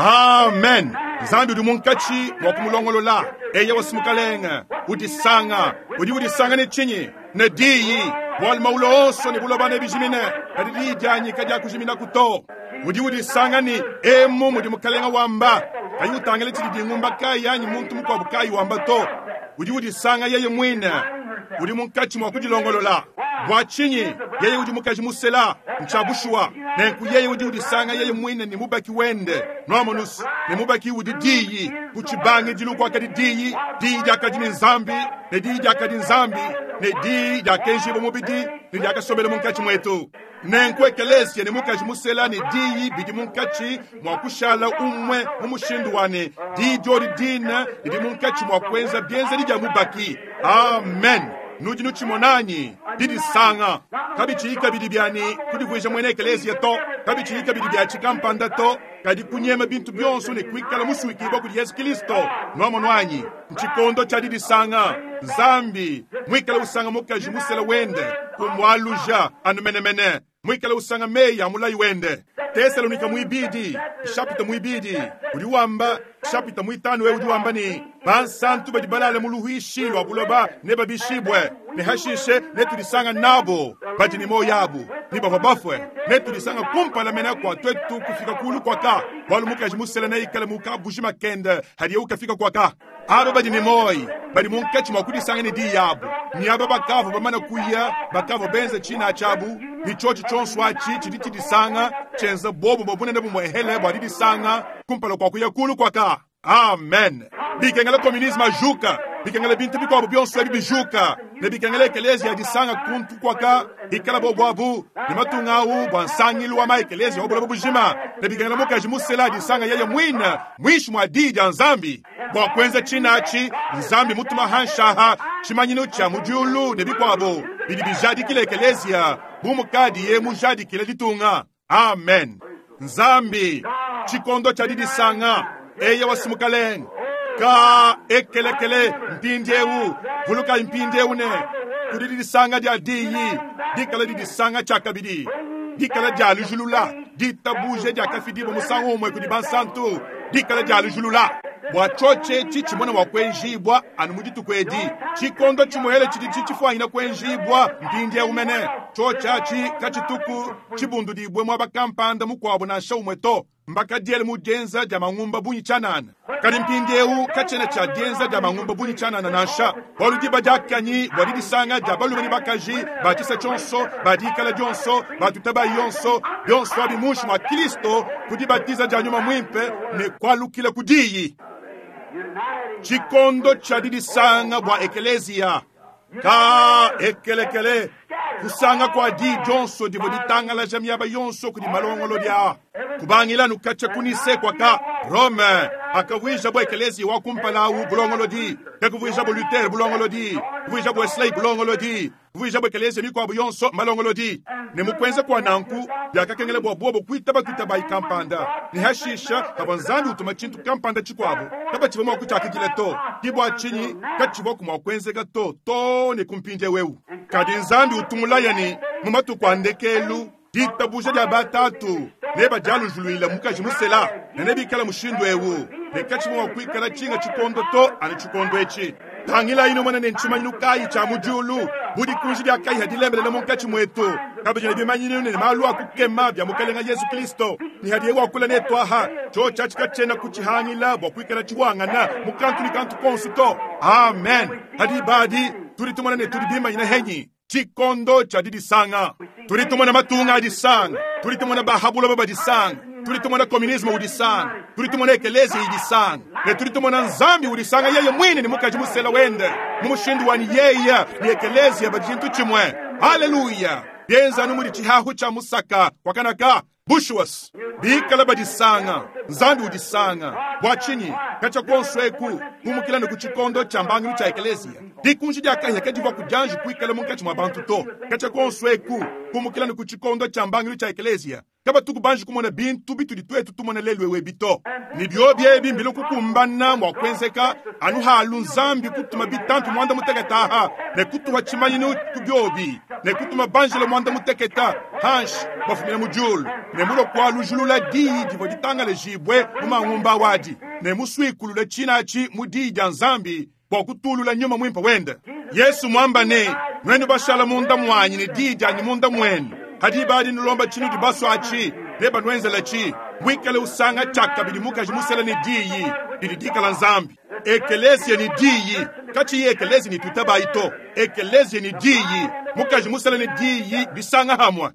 amen nzambi udi munkachi mwakumulongolola eye wasumukalenga udi sanga udi udi sanga ne chinyi ne diyi bwal maulo oso ne bulobane bijimine adidi janyi kaja kujimina kuto udi udi sanga ni emu mudi mukalenga wamba kayu tangele chidi ngumba kai yanyi muntu mukwa bukai wamba to udi udi sanga yeye mwina udi munkachi mwakujilongolola bwachinyi yeye udi mukachi musela nchabushwa nenku yeye udi udi sanga yeye mwina ni mubaki wende noamonus ni mubaki udi diyi kuchibange jilu kwa kadi diyi diyi jaka jini nzambi ne diyi jaka jini nzambi ne diyi jaka enshibo mubidi ne jaka sobele munkachi mwetu nenku ekelesia ni mukachi musela ni diyi bidi munkachi mwakushala umwe mumushindu wane diyi jori dina ni munkachi mwakwenza bienze lija mubaki amen nuji nuchimonanyi didi sanga kabichi ikabidi byani kudivwisha mwene ekelesia to kabi chiyika bidi bya chikampanda to kadi kunyema bintu byonso ne kwikala muswikibwa kuli Yesu Kristo nomo nwanyi mchikondo chadidi sanga zambi mwikala usanga mukaji musela wende kumwaluja anumenemene mwikala usanga meya mulai wende Tesalonika mwibidi shapita mwibidi uliwamba shapita mwitano we uliwamba ni bansantu badibalale muluhishilwa buloba neba bishibwe ne hashishe netulisanga nabo badi ni moyabu niba babafwe netulisanga kumpala mena kwa twetu kufika kulu kwa ka walu mukaji musela na ikala muka bujima kende hadi ukafika kwa ka aba badi ni moi badi munkachi makudisanga ni di yabu ni aba bakavo bamana kuya bakavo benze china chabu ni chochi chonswachi chiditi disanga chenza bobo bobune nebo mwehele badi disanga kumpala kwa kuya kulu kwa ka amen bikengela komunisme ajuka bikengela bintu biko byonso bijuka ne bikengela ekelezia disanga kuntu kwa ka ikala bobwabu ni matungawu bwansangilu wa maekelezia obola bobujima ne bikengela mukaji musela disanga yeye mwina mwishi mwa dija nzambi bwa kwenza chinachi nzambi mutuma hanshaha chimanyinu cha mujulu ne bikwabo bidi bijadi kile ekelezia bumukadi ye mujadi kile ditunga amen nzambi chikondo cha didi sanga eye wasimukaleng ka ekelekele mpindiewu vuluka mpindiewu ne kudidi disanga dia diyi dikala didi sanga chakabidi dikala dia lujulula ditabuje dia kafidibo musango umwe kudi bansantu dikala dia lujulula bwa choche chichimona wa kwenjibwa anumuditu kwedi chikondo chimuhele chidi chichifu ina kwenjibwa mpindie umene chocha chi kachituku chibundu dibwe mwa bakampanda mukwabo na shaumweto mbaka diele mudenza dia mangumba bunyi chanana kadi mpindiewu kachene cha dienza dia mangumba bunyi chanana nasha boludi bajakanyi bolidi sanga dia balumeni bakaji batisa chonso badikala jonso batutaba yonso yonso abimushi mwa Kristo kudibatiza dia nyuma mwimpe ne kwalukile kudiyi chikondo chadidi sanga bwa ekelezia ka ekelekele kusanga kwa di jonso divo ditanga la jamii aba yonso kudi malongolo dia kubangila nukacha kunise kwa ka Rome akawisha bwa ekelezia wakumpala u bulongolo di kakuwisha bwa Luther bulongolo di kuwisha bwa Wesley bulongolo di kuwisha bwa ekelezia ni kwa yonso malongolo di ne mukwenza kwa nanku byakakengele bwa bobo kwitaba tutaba ikampanda ni hashisha abanzandi utuma chintu kampanda chikwabo kaba chibomo kuchakigile to kibwa chinyi kachibo kuma kwenze gato to ne kumpinje wewu kadi nzandi utumula yani mumatu kwa ndekelu ditabuje dia batatu neba jalu juluila mukaji musela nenebi kala mushindu ewu nekachibo kwikala chinga chikondo to ani chikondo echi tangila ino mwana nenchuma inu kai cha mujulu budi kunjidi akai hadilembe le monkachi mwetu kabije ne manyini ne malu akukema bya mukalenga Yesu Kristo ni hadiye wakula ne twaha cho chachika chena kuchihangila bwa kwikala chiwangana mukantu ni kantu konsuto amen hadi badi turitumana ne turibima ina henyi chikondo cha didi sanga turitumana matunga adi sanga turitumana bahabula baba di sanga turitumana komunismo udi sanga turitumana ekelezi udi sanga ne turitumana nzambi udi sanga yeye mwini ni mukaji musela wende mumushindu wani yeye ni ekelezi ya badijintu chimwe haleluya yenza numuri chihahu cha musaka wakanaka bushwas bikala badisanga nzambi udi sanga bwachinyi kacha konsweku kumukila ni kuchikondo cha mbangi cha ekelezia dikunji dia kahi kediva kujanji kuikala munkachi mwa bantu to kacha konsweku kumukila ni kuchikondo cha mbangi cha ekelezia kaba tukubanji kumona bintu bitu ditwetu tumona lelwewe bito ni biobye bimbilo kukumbana mwa kwenzeka anu halu nzambi kutuma bitantu mwanda muteketaha ne kutuwa chimanyinu kubyobi ne kutuma banjele mwanda muteketa hansh bafumina mujulu ne mulo kwa lujulula dii divo ditanga le jibwe mumangumba wadi ne muswikulule chinachi mudija nzambi kwa kutulula nyuma mwimpa wende Yesu mwamba ne mwenu bashala munda mwanyi ne dija ni munda mwenu hadi badi nulomba chini di baso achi neba nwenzela chi mwikale usanga chaka bidi mukaji musela ni diyi dididika la nzambi ekelezia ni diyi kachi ye ekelezi ni tutaba ito ekelezia ni diyi mukaji musela ni diyi bisanga hamwa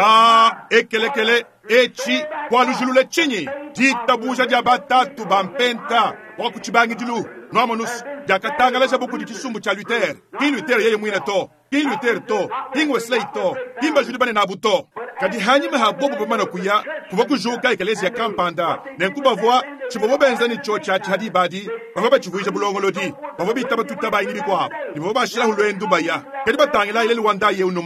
ka ekelekele echi kwa lujulule chinyi ditabuja dia batatu bampenta wakuchibangi dilu nomanus jakatanga la jabuku dichisumbu cha Luther ki Luther yeye mwina to ki Luther to ki Wesley to ki mbajulibane na buto kadi hanyi mahabobo bamana kuya kuba kujuka ekelezia kampanda nenkuba vwa chibobo benzani chocha hadi badi baba chivuja bulongolodi baba bitaba tutaba ini bikwa nibo bashira hulwendu baya kadi batangila ile wanda ye unumon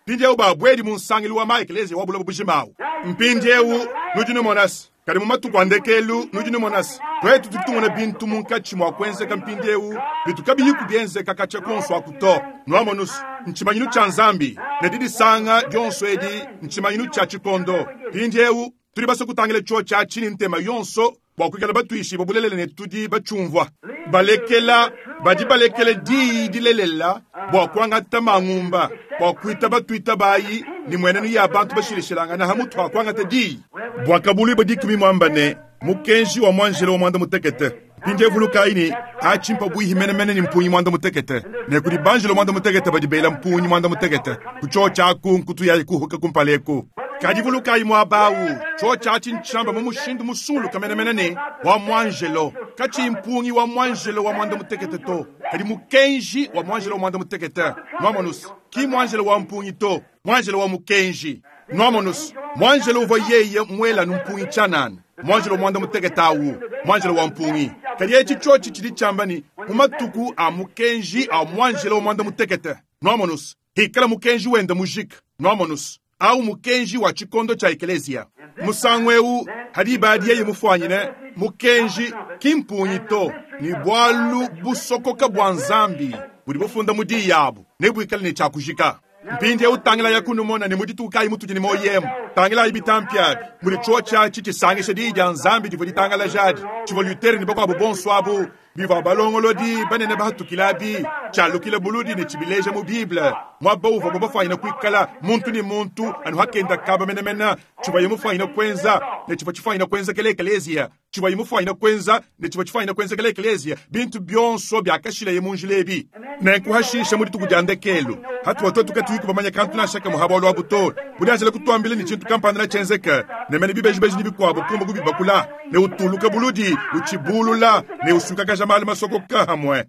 pinjewu ba bwedi munsangilu wa ma ekelezia wa bula bujimawu mpinjewu nujinu monas kadi mumatu kwandekelu nujinu monas kwetu tutumona bintu munkachi mwa kwenze kampinjewu bitu kabi yiku bienze kakacha konso akuto nuamonus nchimanyinu cha nzambi nedidi sanga jonso edi nchimanyinu cha chikondo pinjewu turi baso kutangile chuo cha chini ntema yonso bwakwikala batuishi babulelele netudi bachumvwa balekela badi balekele di dilelela bwakwanga tamangumba bwakwita batuita bayi ni mwene ni yabantu bashirishiranga na hamu twakwanga te di bwakabulu badikimi mwambane mukenji wa mwanjelo wa mwanda mutekete pinje vuluka ini achimpa bui himene mene ni mpunyi mwanda mutekete ne kuri banjelo mwanda mutekete badi bela mpunyi mwanda mutekete kucho chaku nkutu ya kuhuka kumpaleku kadi vuluka imu abawu cho chachi nchamba mumushindu musulu kamene mene ne wa mwanjelo kachi mpunyi wa mwanjelo wa mwanda mutekete to kadi mukenji wa mwanjelo wa mwanda mutekete mwamonus ki mwanjelo wa mpunyi to mwanjelo wa mukenji Nomonus, mwanjelo uva yeye mwela numpungi chanan, mwanjelo mwanda muteketa awu, mwanjelo wa mpungi. Kadi echi chochi chidi chambani, umatuku a mukenji a mwanjelo mwanda mutekete. Nomonus, hikala mukenji wenda mujik. Nomonus, au mukenji wa chikondo cha ekelezia. Musangweu, hadi baadi yeye mufwanyine, mukenji kimpungi to, ni bwalu busoko kabwanzambi, budi bufunda mudi yabu, nebu ikala ni chakujika. Mpindi ya utangila ya kunumona ni mudi tukai mutu jini moyemu. Tangila ibitampiabi. Mudi chocha chichi sangi shedi ya nzambi divodi tangala jadi. Chivo luteri ni bako abu bonsoabu. Biva balongolo di banene bahatu kilabi. Chalu kila buludi ni chibileja mu Bible. Mwaba uva baba fayina kuikala. Muntu ni muntu. Anu hakenda kaba mena mena. Chiva yimu fayina kwenza. Ne chiva chifayina kwenza kele ekelezia. Chiva yimu fayina kwenza. Ne chiva chifayina kwenza kele ekelezia. Bintu bionso biakashila yimu njilebi. Ne kuhashisha mudi tukujande kelu. Hatu watoto katu bamanya kantu na shaka muhaba wa buto budi azele kutuambile ni chintu kampanda na chenzeka ne meni bibeji beji nibi kwa bukumba gubi bakula ne utuluka buludi uchibulula ne usuka kajamali masoko kahamwe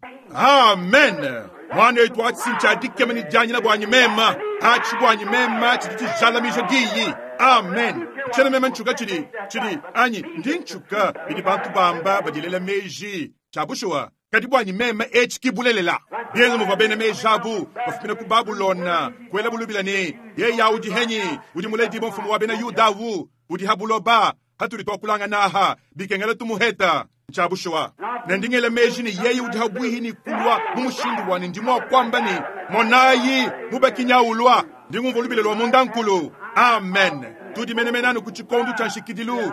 amen mwana yetu atsincha dikeme ni janyi na bwanyi mema achi bwanyi mema chiti jala mijo diyi amen chene mema nchuka chidi chidi anyi ndinchuka bidi bantu bamba badilela meji chabushuwa kadi bwanyi mema echi kibulelela bienzo muva bene mejabu bafumina ku Babulona kwela bulubilani ye ya uji henyi uji muledi bonfumu wa bena yudawu uji habuloba haturi tokulanga naha bikengela tumuheta chabushwa nendingele meji ni ye uji habwihi ni kulwa mumushindu wani ndimo kwambani monayi mubakinyawulwa ndingu volubilelo mundankulu amen tudi mene menanu kuchikondu chanshikidilu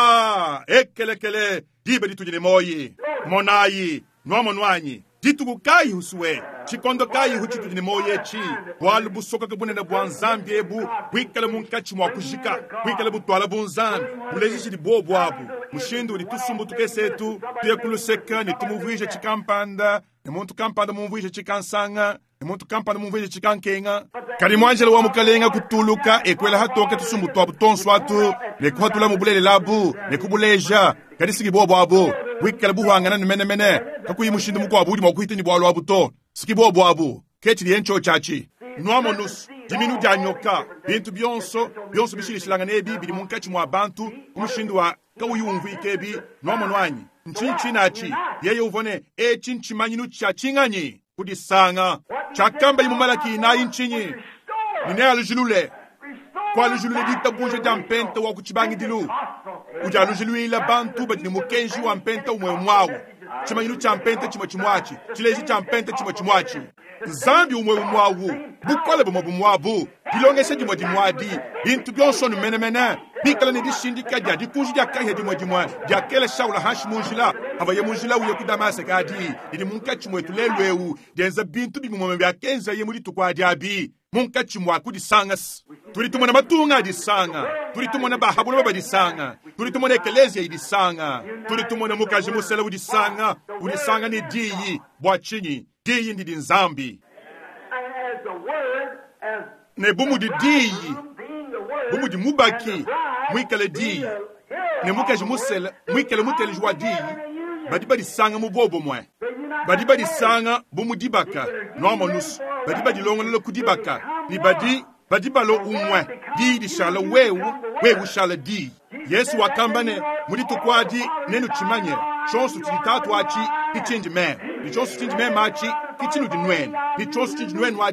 ta ekelekele dibe ditujine moyi monayi nomo nwanyi ditugu kai huswe chikondo kai huchitujine moye chi walu busoka kabunene bwanzambi ebu wikale munkachi mwa kushika wikale butwala bunzambi bulejishi di bobo abu mushindu ni tusumbu tukesetu tuyekuluseka ni tumuvije chikampanda ni muntu kampanda muvije chikansanga ni muntu kampanda muvije chikankenga kali mwanjele wa mukalenga kutuluka ekwela hatoke tusumbu twa butonso atu ne kuhatula mubulele labu ne kubuleja kali sigi bobo abu wikale buhangana ni mene mene kakuyi mushindu mukwa budi mwakuhite ni bwalo abuto siki bobo abu kechi ni encho chachi nuamonus diminu janyoka bintu bionso bionso bishilishilanga nebi bidi munkachi mwa bantu umushindu wa kawuyumvu ikebi nuamonwanyi nchinchi nachi yeye uvone e chinchi manyinu cha chinganyi kudisanga chakamba imumalaki na inchinyi nine alujulule kwa alujulule dita bunje jampenta wa kuchibangi dilu uja alujulule ila bantu badi ni mukenji wa mpenta umwe mwawu chimanyinu cha mpenta chima chimwachi chileji cha mpenta chima chimwachi zambi umwe mwawu bukwale bomo bumwabu dilongeshe dimwa dimwadi bintu byonso ni mene mene bikala ni dishindika dia dikunji dia kahe dimwa dimwa dia kele shaula hash munjila avaye munjila uye kudamase kadi idi munkachi mwetu lelwewu denza bintu bimwe mbya kenza ye muri tukwa dia bi munkachi mwa kudisangas turi tumona matunga disanga turi tumona bahabulo badisanga turi tumona ekelezia idisanga turi tumona mukaji musela udisanga udisanga ni diyi bwachinyi diyi ndi nzambi ne bumu di diyi bumu di mubaki mwikale diyi ne mukaji musela mwikale mutele jwa diyi badi badi sanga mubobo mwe badi badi sanga bumu dibaka nomonus badi badi longolo kudibaka ni badi badi balo umwe di di shala wewu wewu shala di yesu wakambane muri tukwadi nenu chimanye chonsu chitatu achi kichinji me ni chonsu chinji me machi kichinu dinwen ni chonsu chinji nwen wachi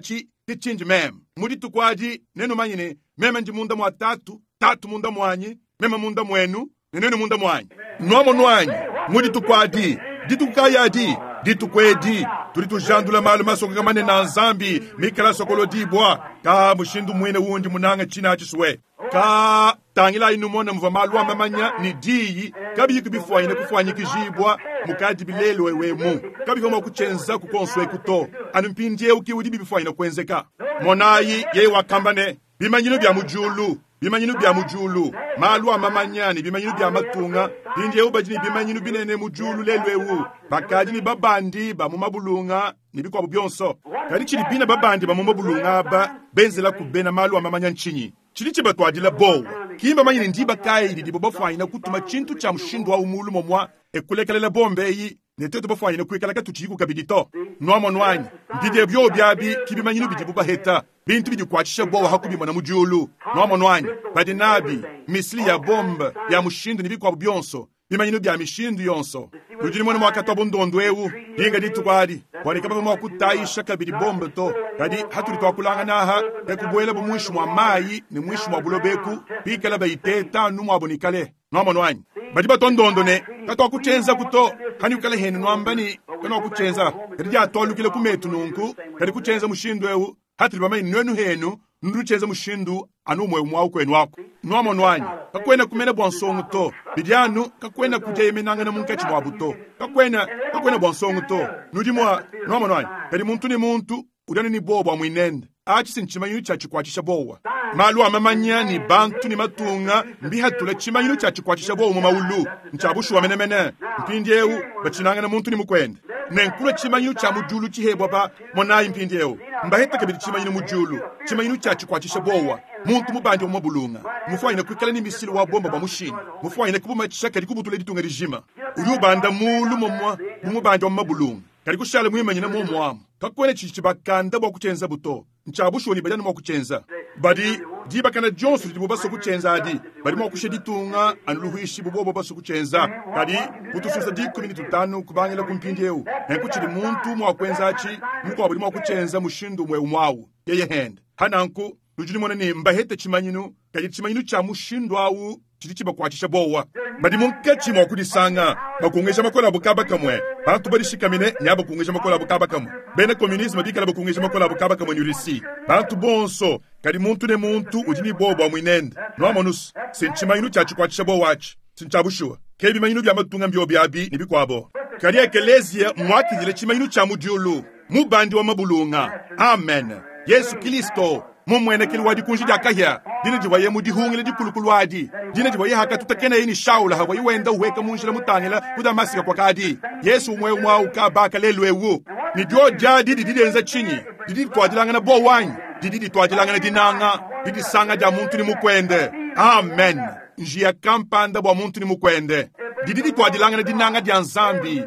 tichinji mema mudi tukwaji nenu manyine mema nji munda mwa tatu tatu munda mwanyi mema munda mwenu nenenu munda mwanyi nomo nwanyi mudi tukwadi ditukayadi ditukwedi tuli tujandula malu masoko kamane na nzambi mikala sokolo dibwa ka mushindu mwene wundi munanga china achiswe ka tangila inumona mva malu amamanya ni diyi kabi kubifwanya kufwanya kijibwa mukadi bilelo wewemu kabi kama kuchenza kukonswe kuto anumpindie ukiwudi bifwanya kwenzeka monayi ye wakambane bimanyino bya mujulu bimanyino bya mujulu malu amamanyani bimanyino bya matunga bindie ubajini bimanyino binene mujulu lelwewu bakadi ni babandi ba mumabulunga nibikwa byonso kali chili bina babandi ba mumabulunga ba benzela kubena malu amamanya nchinyi chili chibatwadila bowa kimba manyini ndiba kaidi dibo bafwanya kutuma chintu cha mshindo wa umulu momwa ekulekelela bombe yi neteto bafwanya kwekala katuchiku kabidito nomo nwanyi ndide byo byabi kibimanyino bidibu baheta bintu bidikwachisha bowa hakubi mwana mujulu nomo nwanyi badinabi misli ya bomba ya mshindo nibikwa byonso bimanyino bya mishindu yonso tujini mwana mwaka tobo ndondo ewu dinga ditukwadi kwani kaba mwa kutayisha kabidi bomba to kadi hatuli twakulanga naha ekubwela bo mwishu mwa mayi ni mwishu mwa bulobeku bikala bayiteta numu abonikale nomo nwanyi badi batondondo ne katwa kuchenza kuto hani ukala henu nwambani kana kuchenza kadi ja tolukile kumetu nunku kadi kuchenza mushindu ewu hatuli bamayi nwenu henu nduchenza mushindu anu mwe mwa kwenu wako nomo nwanyi kakwena kumena bwansongo to bidyanu kakwena kujeyemenanga na munkachi mwa buto kakwena kakwena bwansongo to nudimwa nomo nwanyi kadi muntu ni muntu udani ni boba mwinende achi sinchimanyu chachi kwachisha bowa malu amamanya ni bantu ni matunga mbihatula chimanyu chachi kwachisha bowa mu maulu nchabushu wa menemene mpindiewu bachinanga na muntu ni mukwende nenkula chimanyu cha mujulu chihebwa ba monayi mpindiewu mbaheta kabiri chimanyu mujulu chimanyu chachi kwachisha bowa muntu mubandi wa mabulunga mufwanya kwikala ni misili wa bomba ba mushini mufwanya kubuma chishaka likubutule ditunga rijima uyubanda mulu momwa mumubandi wa mabulunga kali kushala mwimanyina mu mwamu kakwene chichi bakanda bwa kuchenza buto nchabushu ni badani mwa kuchenza badi diba kana jonsu dibo baso kuchenza adi badi mwa kusheditunga anuluhishi bubo baso kuchenza kadi kutususa di kumi tutanu kubangela kumpindiewu nekuchili muntu mwa kwenzachi muko abuli mwa kuchenza mushindu mwe umwawu yeye hand hananku lujuni mwana ni mbahete chimanyinu kadi chimanyinu cha mushindu awu chili chiba kwachisha bowa badi munkechi mwa kudisanga bakungesha makola bukaba kamwe bantu badi shikamine nyaba kungesha makola bukaba kamwe bene komunisme bikala bakungesha makola bukaba kamwe nyurisi bantu bonso kadi muntu ne muntu ujini boba mwinende no amonus sinchimanyinu cha chikwachisha bowachi sinchabushwa kebi manyinu bya matunga mbyo byabi nibikwabo kadi ekelezia mwakizile chimanyinu cha mujulu mubandi wa mabulunga amen Yesu Kristo mumwene kili wadi kunji dakahya dine jiwaye mudi hungile di kulukulu wadi dine jiwaye haka tutakena yini shaula hawa iwenda uweka munjila mutangila kuda masika kwa kadi Yesu umwe umwa ukabaka lelwewu ni dio jadi didi enza chini didi twajilanga na bo wanyi didi twajilanga na dinanga didi sanga ja muntu ni mukwende amen njia kampanda bwa muntu ni mukwende didi twajilanga na dinanga dia nzambi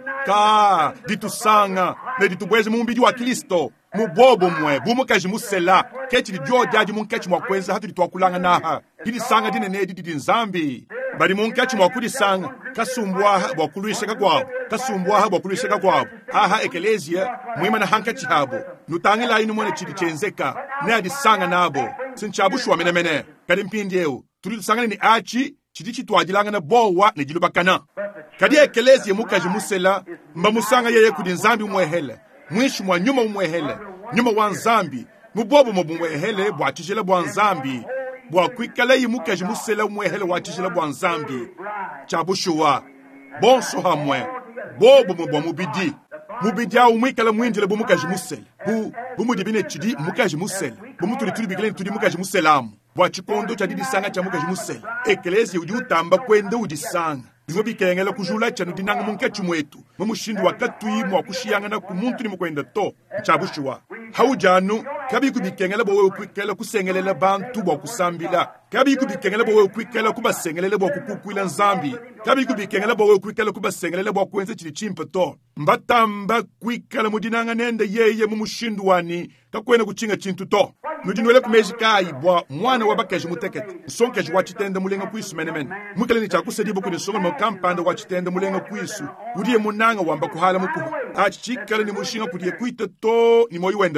ka ditusanga na ditubweze mumbidi wa Kristo mubobo mwe bumukaji musela kechi dio jaji munkechi mwakwenza hatu ditwakulanga naha didi sanga dine ne didi nzambi bari munkechi mwakudi sanga kasumbwa bwakuluisheka kwabo kasumbwa bwakuluisheka kwabo aha ekelezia mwima na hankachi habo nutangila inu mwene chidi chenzeka ne adi sanga nabo sinchabushwa menemene kadi mpindiewu tuli sanga ni achi chidi chitwajilanga na bowa ne jilubakana kadi ekelezia mukaji musela mba musanga yeye kudi nzambi mwehele mwishu mwa nyuma umwehele nyuma wa nzambi mubobo mubumwehele bwachishele bwa nzambi bwa kwikala yimukaji musela umwehele wachishele bwa nzambi chabushuwa bonso hamwe bobo mubwa mubidi mubidi au mwikala mwinjile bumukaji musela bu bumudibine chidi mukaji musela bumutuli tuli bigile tuli mukaji muselamu bwa chikondo cha didi sanga cha mukaji musela ekelezi udi utamba kwende udi sanga Divo bikengela kujula chanu dinanga munkechi mwetu mumushindu wakatui mwa kushiyanga na kumuntu ni mukwenda to chabushuwa haujanu kabi kubikengela bo wewe kwikela kusengelela bantu bwa kusambila kabi kubikengela bo wewe kwikela kubasengelela bwa kukukwila nzambi kabi kubikengela bo wewe kwikela kubasengelela bwa kwenze chili chimpa to mbatamba kwikela mudinanga nende yeye mumushindu wani kakwena kuchinga chintu to nudinwele kumejikayi bwa mwana wabakaji mutekete sonkeji wachitende mulenga kuisu menemene mwikele ni chakusedibo kuni songa mkampanda wachitende mulenga kuisu udiye munanga wamba kuhala mukuhu achichikele ni mushinga kudiye kuite to ni moyi wende men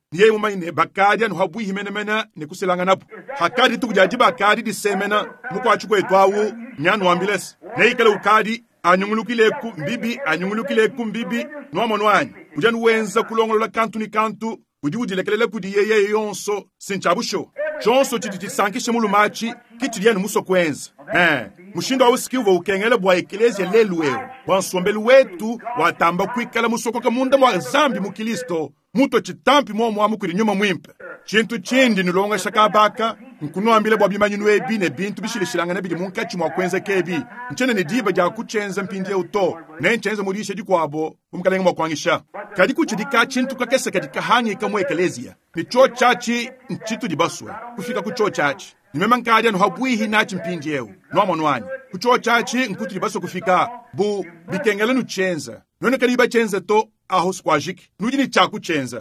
niye mumaine bakadi anu habui himenemena ne kuselanga napo hakadi tukujaji bakadi disemena mukwachu kwetwawu nyanu ambiles ne ikale ukadi anyungulukile ku mbibi anyungulukile ku mbibi nomo nwanyi ujanu wenza kulongolola kantu ni kantu udi udilekelele kudi yeye yonso sinchabusho chonso chititi sankishe mulumachi kitilienu muso kwenza eh mushindo wa usikiwa ukengele bwa ekelezia leluwe wansombelu wetu watamba kwikala musoko kamunda mwa zambi mukilisto muto chitampi momo wa mukuri nyuma mwimpe chintu chindi nilonga shakabaka nkunuambile bwa bimanyinu ebi ne bintu bishilishilanga ne bidi munkachi mwa kwenza kebi nchene ne diba ja kuchenza mpindi uto ne nchenza murishe dikwabo umkalenga mwa kwangisha kadi kuchidika chintu kakese kadi kahangi kamwe ekelezia ni cho chachi nchitu dibaswe kufika ku cho chachi nimema nkadi anu habwihi nachi mpindi eu nomo nwani ku cho chachi nkutu dibaswe kufika bu bikengele nu chenza none kadi ba chenza to aho squajik nujini chaku chenza.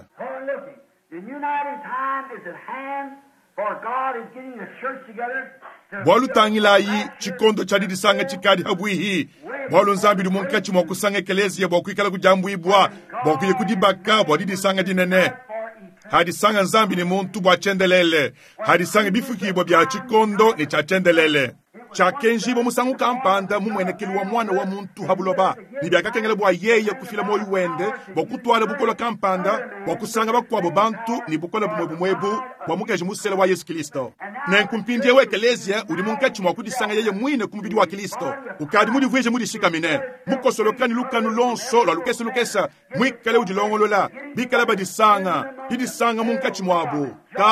The united time is at hand, for God is getting the church together.
Bwalu tangilayi chikondo chadidi sanga chikadi habwihi bwalu nzambi munkachi mwa kusanga ekelezia bwa kuikala kujambu ibwa bwa kuye kudibaka bwa didi sanga dinene hadi sanga nzambi ni muntu bwa chendelele hadi sanga bifuki bwa bya chikondo ni cha chendelele chakenji bo musangu kampanda mumwenekeli wa mwana wa muntu habuloba nibyaka kengele bwa yeye kufila moyo wende bokutwala bukola kampanda bokusanga bakwabo bantu ni bukola bumwe bumwebu bwa mukeje musele wa Yesu Kristo na nkumpindie we ekelezia uli munkachi mwa kudisanga yeye mwine kumubidi wa Kristo ukadi muri vweje muri shikamine mukosolokani lukanu lonso lwa lukesa lukesa mwikale udilongolola bikala badisanga didisanga munkachi mwabo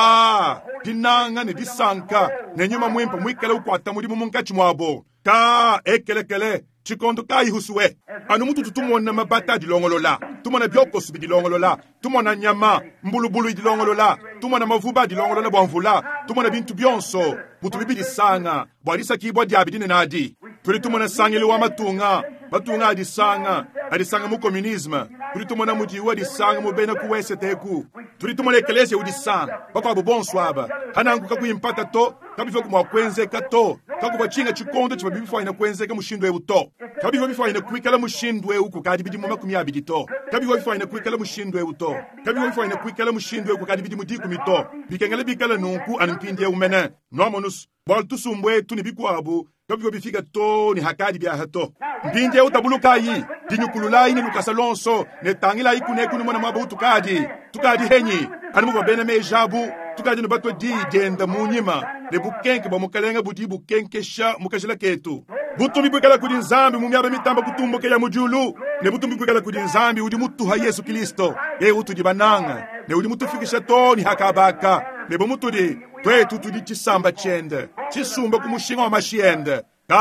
ka dinanga ni disanka nenyuma mwimpa mwikale ukwata muri munkachi mwabo ka ekelekele chikondo kai huswe anu mutu tutumona mabata dilongolola tumona byokosu bidilongolola tumona nyama mbulubulu idilongolola tumona mavuba dilongolola bwamvula tumona bintu byonso mutu bibidi sanga bwalisa kibwa diabidine nadi tuli tumona sangeli wa matunga matunga adisanga adisanga mu communisme tuli tumona mujiwa adisanga mu bena kuwese teku tuli tumona ekelezia udisanga bako abo bonswaba hanangu kakuimpata to kabifo kumwa kwenze kato kakuba chinga chikondo chiba bifo ina kwenze ka mushindo ebuto kabifo bifo ina kwikala mushindo eku kadi bidi mu makumi abiri to kabifo bifo ina kwikala mushindo ebuto kabifo bifo ina kwikala mushindo eku kadi bidi mu diku mito bikengele bikala nunku anpindie umene nomonus bal tusumbwe tuni bikwabo kabifo bifika to ni hakadi bya hato mpindie utabulukai dinyukululai ni lukasalonso ne tangila ikune kunu mona mabu tukadi tukadi henyi anu mu bene mejabu tukadi no bato di denda munyima ne bukenke ba mukalenga budi bukenke sha mukajela ketu butumbi bwekala kudi nzambi mumyaba mitamba kutumbo ke ya mujulu ne butumbi bwekala kudi nzambi udi mutu ha Yesu Kristo ye utu dibananga ne udi mutu fikisha toni hakabaka ne bomutu di twetu tudi chisamba chende chisumba kumushinga wa mashiende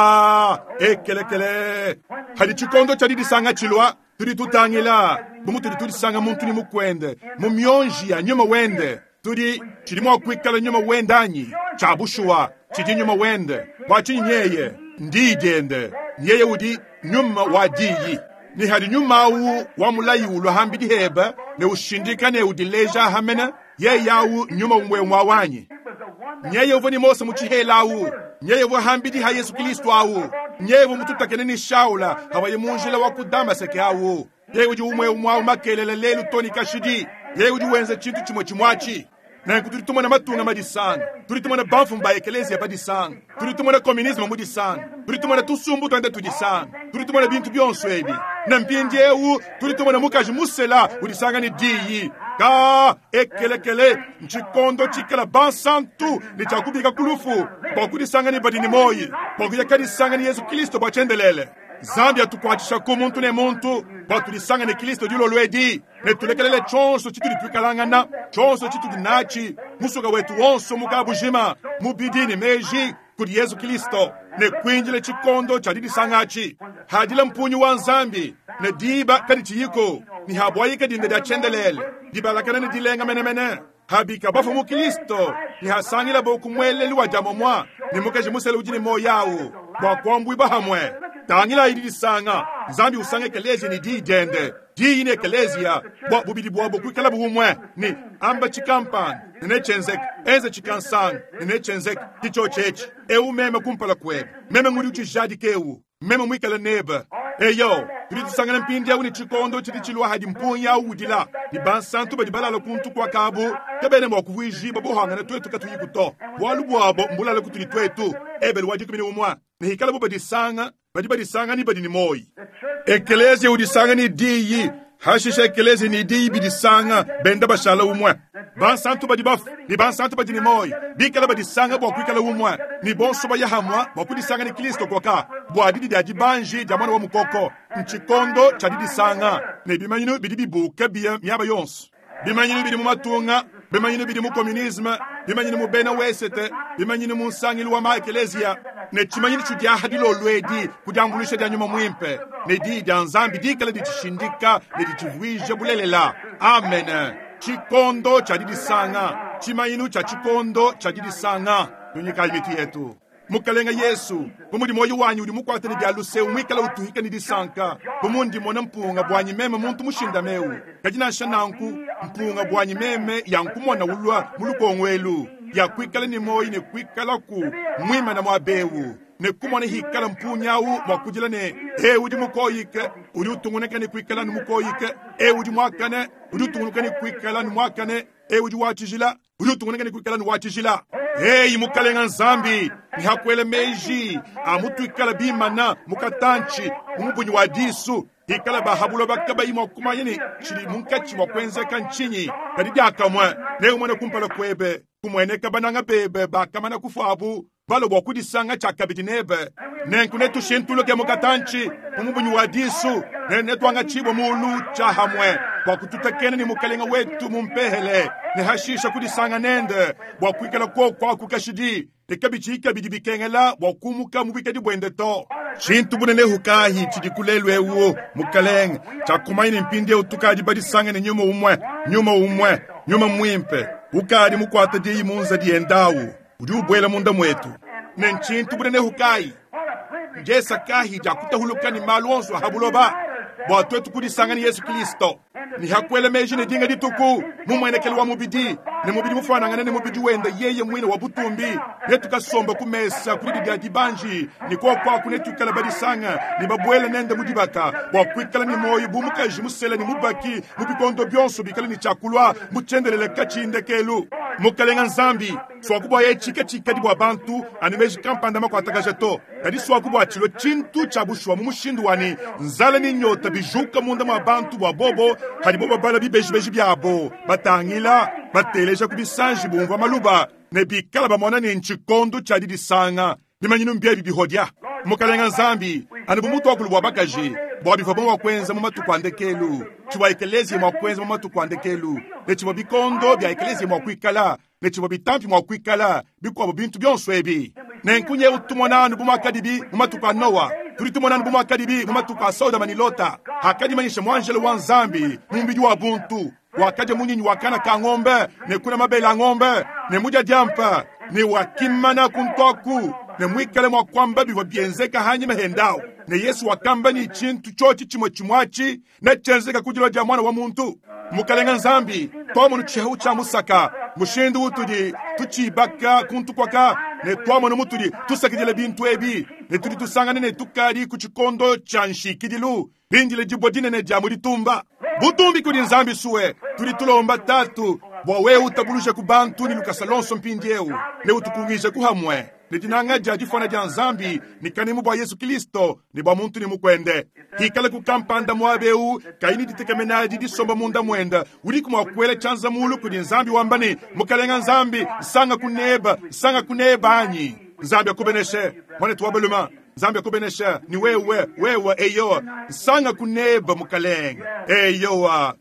ka ekelekele hadi chikondo chadidi sanga chilwa turi tutangila bomutu di tudi sanga muntu ni mukwende mumyonji ya nyuma wende turi chilimo kwikala nyuma wendanyi chabushuwa chidi nyuma wende wachi nyeye ndidende nyeye udi nyuma wadiyi ni hadi nyuma u wa mulayi ulo hambidi heba ne ushindika ne udileja hamena ye yawu nyuma umwe mwawanyi nyeye uvoni mose muchihela u nyeye vo hambidi ha Yesu Kristo awu nyeye vo mututakene ni shaula hawaye munjila wa kudama seke awu ye uji umwe umwa makelele lelu toni kashidi ye uji wenze chintu chimwe chimwachi na kutulituma na matunga madisanga tulituma na bafu mba ekelezia badisanga tulituma na communisme mudisanga tulituma na tusumbu twende tudisanga tulituma na bintu byonso ebi na mpindi ewu tulituma na mukaji musela udisanga ni diyi ka ekelekele nchikondo chikala bansantu ni chakubika kulufu bakudisanga ni badini moyi bakuyakadisanga ni Yesu Kristo bachendelele Zambia tukwachisha ku muntu ne muntu batulisanga ne Kristo dilo lwedi ne tulekelele chonso chituli twikalangana chonso chituli nachi musuka wetu wonso mukabujima mubidini meji kuri Yesu Kristo ne kwinjile chikondo chadidi sangachi hadila mpunyu wa nzambi ne diba kadi chiyiko ni habwayika dinde da chendelele diba lakana ne dilenga menemene habika bafu mu Kristo ni hasangila boku mweleli wa jamo mwa ni mukeje musele ujini moyawo kwa kwambu ibahamwe tangila ididi sanga nzambi usange kelezi ni di dende di ine kelezia bwa bubidi bwa boku kala buhumwe ni amba chikampan ne chenzek enze chikansang ne chenzek ticho chechi e umeme kumpala kweb meme ngudi uchijadi kewu meme mwikala neba eyo tuli tusangana mpindi yawu ni chikondo chiti chilwa hadi mpungi yawu udila ni bansantu ba dibala kuntu kwa kabu kebene mwa kuvuiji babo hangana twetu katuyi kuto bwalu bwabo mbulala kutuli twetu ebel waji kumini umwa ni hikala bo badisanga badi badisanga ni badi ni moi ekelezi udisanga ni diyi hashisha ekelezi ni diyi bidisanga benda bashala umwa bansantu badi baf ni bansantu badi ni moi bikala badisanga bwa kwikala umwa ni bonso ba yahamwa bwa kudisanga ni Kristo kwa ka bwa didi daji banji jamana wa mukoko nchikondo cha didisanga ne bimanyino bidi bibuka biya myaba yonso bimanyino bidi mu matunga bimanyino bidi mu communisme bimanyino mu bena wesete bimanyino mu sangili wa ma ekelezia ne chimanyino chudia hadilo lwedi kujangulisha dia nyuma mwimpe ne di danzambi dikala ditishindika ne ditivuije bulelela amen chikondo cha didisanga chimanyino cha chikondo cha didisanga nunyika imiti yetu mukalenga Yesu bumundi moyo wanyu uli mukwatene bya luseu mwikala utuhika ni disanka bumundi mona mpunga bwanyi meme muntu mushinda meu kajina shananku mpunga bwanyi meme yankumona ulwa mulukongwelu ya kwikala ni moyi ne kwikala ku mwima na mwabewu ne kumona hikala mpunyawu mwakujila ne e udi mukoyike udi utunguneka ni kwikala ni mukoyike e udi mwakane udi utunguneka ni kwikala ni mwakane e udi watijila udi utunguneka ni kwikala ni watijila hey mukalenga nzambi ni hakwele meji amutu ikala bimana mukatanchi umubunyi wa disu ikala bahabulo bakaba imo kumayini chiri munkachi mokwenza kanchinyi kadidi akamwa ne umone kumpala kwebe kumwene kabananga bebe bakamana kufabu balo bokudisanga chakabidinebe nenkune tushintulo ke mukatanchi umubunyi wa disu ne netwanga chibo mulu chahamwe kwa kututakene ni mukalenga wetu mumpehele ne hashisha kudisanga nende bwa kwikala ko kwa kukashidi ekabichika bidibikengela bwa kumuka mubikedi bwendeto chintu bunene hukahi chidikulelwe uo mukaleng chakumaini mpindi utukaji badisanga ne nyuma umwe nyuma umwe nyuma mwimpe ukadi mukwata di munza di endawu udi ubwela munda mwetu ne nchintu bunene hukai njesa kahi jakutahuluka ni malonzo habuloba bwa twetu kudisanga ni Yesu Kristo ni hakwele meji ne dinga dituku mumwenekele wa mubidi ne mubidi mufanangana ne mubidi wenda yeye mwine wa butumbi netukasomba kumesa kuri bidi dibanji ni kwa kwa kunetukala badisanga ni babwele nende mudibaka wa kwikala ni moyo bumukaji musela ni mubaki mubikondo byonso bikala ni chakulwa muchendelele kachindekelu mukalenga nzambi swakubwa ye chike chike dibwa bantu animeji kampanda makwataka jeto kadi swakubwa chilo chintu chabushwa mumushindu wani nzala ni nyota bijuka munda mwa bantu bwa bobo hadi bobo bala bibeji beji byabo batangila bateleja kubisanji bumva maluba ne bikala bamona ni nchikondo chadi disanga nimanyinu mbia bibihodya mukalenga nzambi anibumutu wakulubwa bakaji bwa bifabo wakwenza mumatu kwandekelu chiwa ekelezi mwa kwenza mumatu kwandekelu ne chiwa bikondo bya ekelezi mwa kwikala ne chiwa bitampi mwa kwikala bikwabo bintu byonso ebi ne nkunye utumonanu bumakadibi mumatu kwa Noa tulitumonanu bumakadibi mumatu kwa Sauda manilota hakadi manyisha mwanjele wa nzambi mumbiji wa buntu wakaje munyinyi wakana ka ngombe ne kuna mabela ngombe ne muja jampa ne wakimana kuntoku ne mwikale mwa kwamba biwa bienzeka hanyi mehendao ne Yesu wakamba ni chintu chochi chimo chimwachi ne chenzeka kujilo ja mwana wa muntu mukalenga nzambi tomo nuchehu cha musaka mushindu utudi tuchibaka kuntu kwaka ne tomo numutudi tusakijele bintu ebi ne tudi tusangane ne tukadi kuchikondo cha nshikidilu bindile jibodine ne jamuri tumba butumbi kudi nzambi suwe tudi tulomba tatu bwa we utabulusha kubantu ni lukasalonso mpindieu ne utukungisha kuhamwe nitinanga jaji fona ja nzambi nikanimu bwa Yesu Kristo ni bwa muntu ni mukwende kikala kukampanda mwabeu kaini ditekemenaji disomba munda mwenda uliku mwakwele chanza mulu kudi nzambi wambani mukalenga nzambi sanga kuneba sanga kuneba anyi nzambi akubeneshe mwane tuwabeluma nzambi akubeneshe ni wewe wewe eyo sanga kuneba mukalenga eyo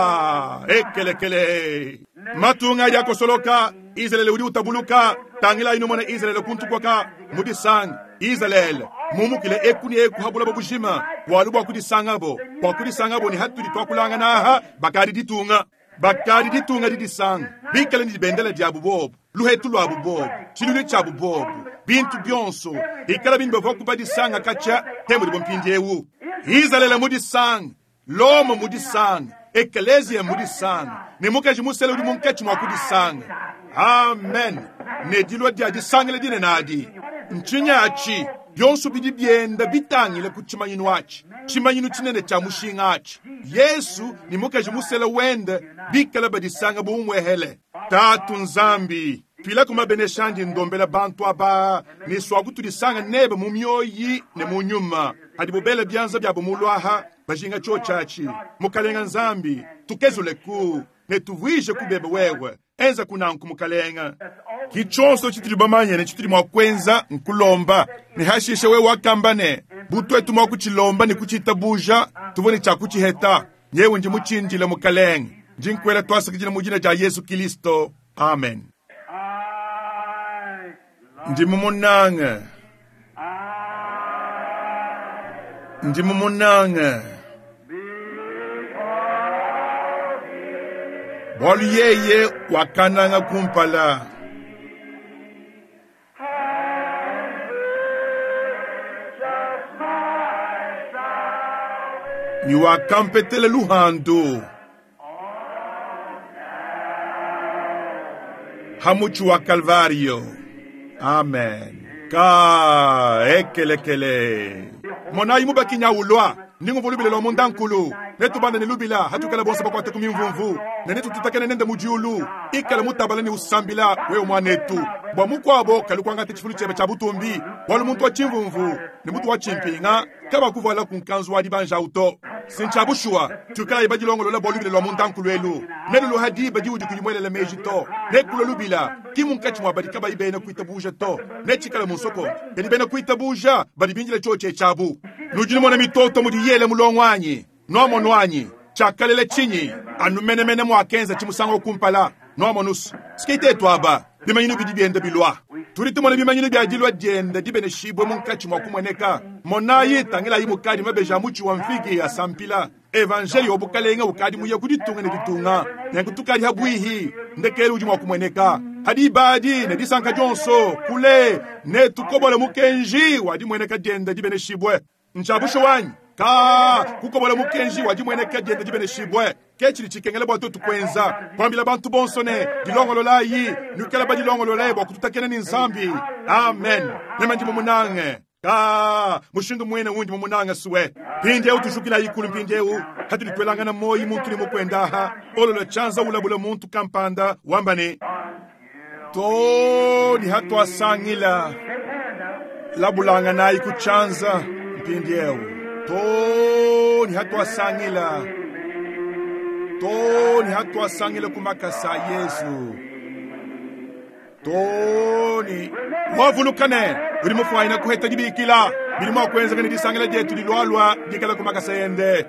ka ekelekele matunga yako soloka Israel udi utabuluka tangila ino mwana Israel kuntu kwaka mudisang Israel mumukile ekuni eku habula babushima walubwa kudisangabo kwa kudisangabo ni hatu ditwakulanga naha bakari ditunga bakari ditunga didisang bikale ni bendela diabu bob luhetu lwabu bob chilule chabu bob bintu byonso ikala bintu bavoku badisanga kacha temu dibompindi ewu Israel mudisang lomo mudisang ekelezia mudisang nemukaji musele udi munkachi mwakudisang amen ne dilo dia di sangele dine nadi nchinyachi byonso bidi byenda bitangile ku chimanyino wachi chimanyino chinene cha mushinga achi Yesu ni mukaji musela wende bikala badisanga bumwehele tatu nzambi twila kumabeneshandi ndombela bantu aba ni swaku tudisanga nebe mu myoyi ne mu nyuma hadi bubele byanza byabo mulwaha bajinga cho chachi mukalenga nzambi tukezule ku ne tuvishe kubebe wewe enza kunanku mukalenga kichonso chitiri bamanya ne chitiri mwakwenza nkulomba ni hashishe we wakambane butwe tumwa kuchilomba ni kuchitabuja tuvoni cha kuchiheta yewe nje muchinjile mukalenga njinkwela twasakijile mujina ja Yesu Kristo amen ndimumunanga ndimumunanga bolu yeye wakananga kumpala ni wakampetele luhando hamuchu wa Kalvario amen ka ekelekele mona yimu bakinya ulwa ningu volubile lo mondankulu netu banda ni lubila hatukala bonse bakwate kumimvumvu nenetu tutakene nende mujiulu ikala mutabala ni usambila we mwanetu bwa mukwabo kalukwanga tichifulu chebe cha butumbi wala muntu wa chimvumvu ni mutu wa chimpinga kaba kuvala kunkanzu wa dibanja uto sinchabushwa tukala ibajilongo lola bolubile lo mondankulu elu nelu lo hadiba diudi kuyimwele le mejito nekulo lubila kimunkachi mwabadi kaba ibena kuitabuja to nechikala munsoko elibena kuitabuja badi binjile choche chabu nujini mwana mitoto mudiyele mulongwanyi nomo nwanyi chakalele chinyi anumene mene mwakenza chimusango kumpala nomo nusu skite twaba bimanyinu bidibyende bilwa turiti mwana bimanyinu byajilwa jende dibene shibwe munkachi mwakumweneka monayi tangela yimukadi mabeja muchi wa mfigi ya sampila evangeli obukalenga ukadi muye kuditunga ne ditunga nekutukali habwihi ndekele uji mwakumweneka hadi badi ne disanka jonso kule ne tukobole mukenji wadi mweneka jende dibene shibwe nchabusho wanyi ka kukobola mukenji waji mwene kagenda jibene shibwe kechiri chikengele bwa tutu kwenza kwambila bantu bonsone dilongolo layi nukela ba dilongolo layi bwa kututakene ni nzambi amen nema ndi mumunange ka mushindu mwene wundi mumunange suwe pinde u tushukila yikulu pinde u hatu litwelanga na moyi muntu ni mukwenda ha olo chanza ulabula muntu kampanda wambane to ni hatu asangila labulanga na ikuchanza mpindieu to ni hatu asangila to ni hatu asangila kumakasa Yesu to ni wavulukane uri mufaina kuheta dibikila bilimo kwenza kani disangila jetu dilwalwa dikala kumakasa yende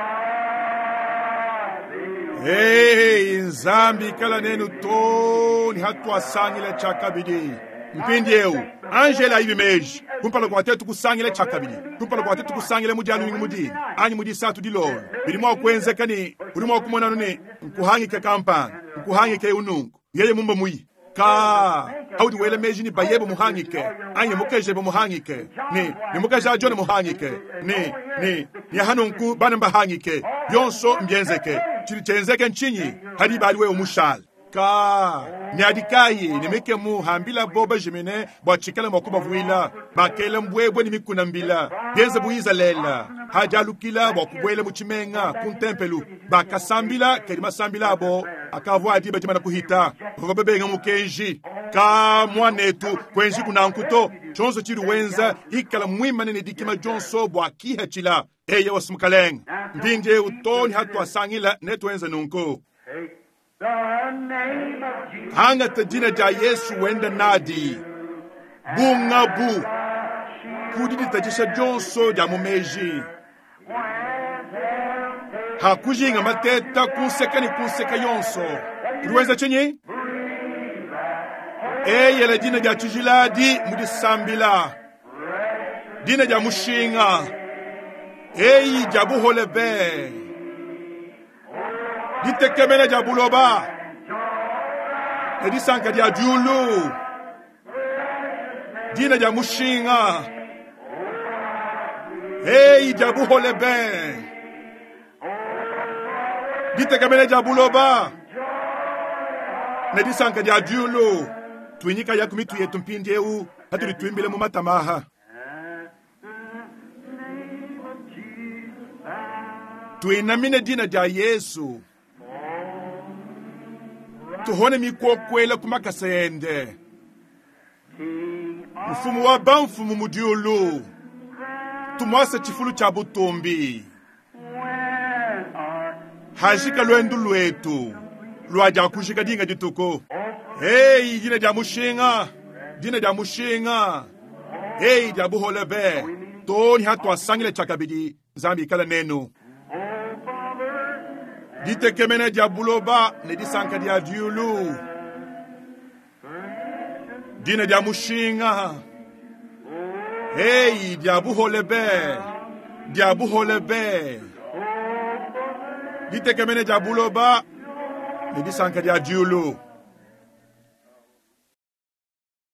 hey nzambi kala nenu to ni hatu asangila chakabidi mpindieu Angela ibimeji kumpala kwa tetu kusangile chakabili kumpala kwa tetu kusangile mujanu ni mudi ani mudi satu dilo bilimo kwenze kani urimo kumona none nkuhangike kampa nkuhangike unungu yeye mumba muyi ka haudi wele meji ni bayebo muhangike anye mukeje bo muhangike ni ni mukeje ajone muhangike ni ni ni hanunku bana mbahangike yonso mbyenzeke chirichenzeke nchinyi hadi baliwe umushal ka nyadikayi ni meke mu hambila boba jimene bwa chikala makuba vuila bakele mbwebwe ni mikuna mbila yenze buiza lela hajalukila bwa kubwele muchimenga kuntempelu bakasambila kelima sambila abo akavwa adi bajimana kuhita robebenga mukenji ka mwanetu kwenji kunankuto chonzo chiru wenza ikala mwimane ni dikima jonso bwa kihachila eye wasumukaleng mbinje utoni hatu asangila netu wenza nunko hanga tajina ja Yesu wenda nadi bunga bu kudidi tajisha jonso ja mumeji hakujinga mateta kunseka ni kunseka yonso tuweza chenye eye la dina ja tujiladi mudisambila dina ja mushinga eyi ja buholebe ditekemene ja buloba edisanka dia julu dina ja mushinga hey ja buholebe ditekemene ja buloba nedisanka dia julu twinyika yakumitu yetu mpindeu hatu litwimbile mu matamaha tuinamine dina dia Yesu tuhone mikokwela kumakasende mfumu wa ba mfumu mudiulu tumwase chifulu cha butumbi hashika lwendu lwetu lwaja kushika dinga dituko. Hey, dina dia mushinga dina dia mushinga. Hey, dia buholebe toni hatwa sangile chakabidi zambi kala nenu dite kemene dia buloba ne disanka dia diulu dina dia mushinga. Hey, dia buholebe dia buholebe dite kemene dia buloba ne disanka dia diulu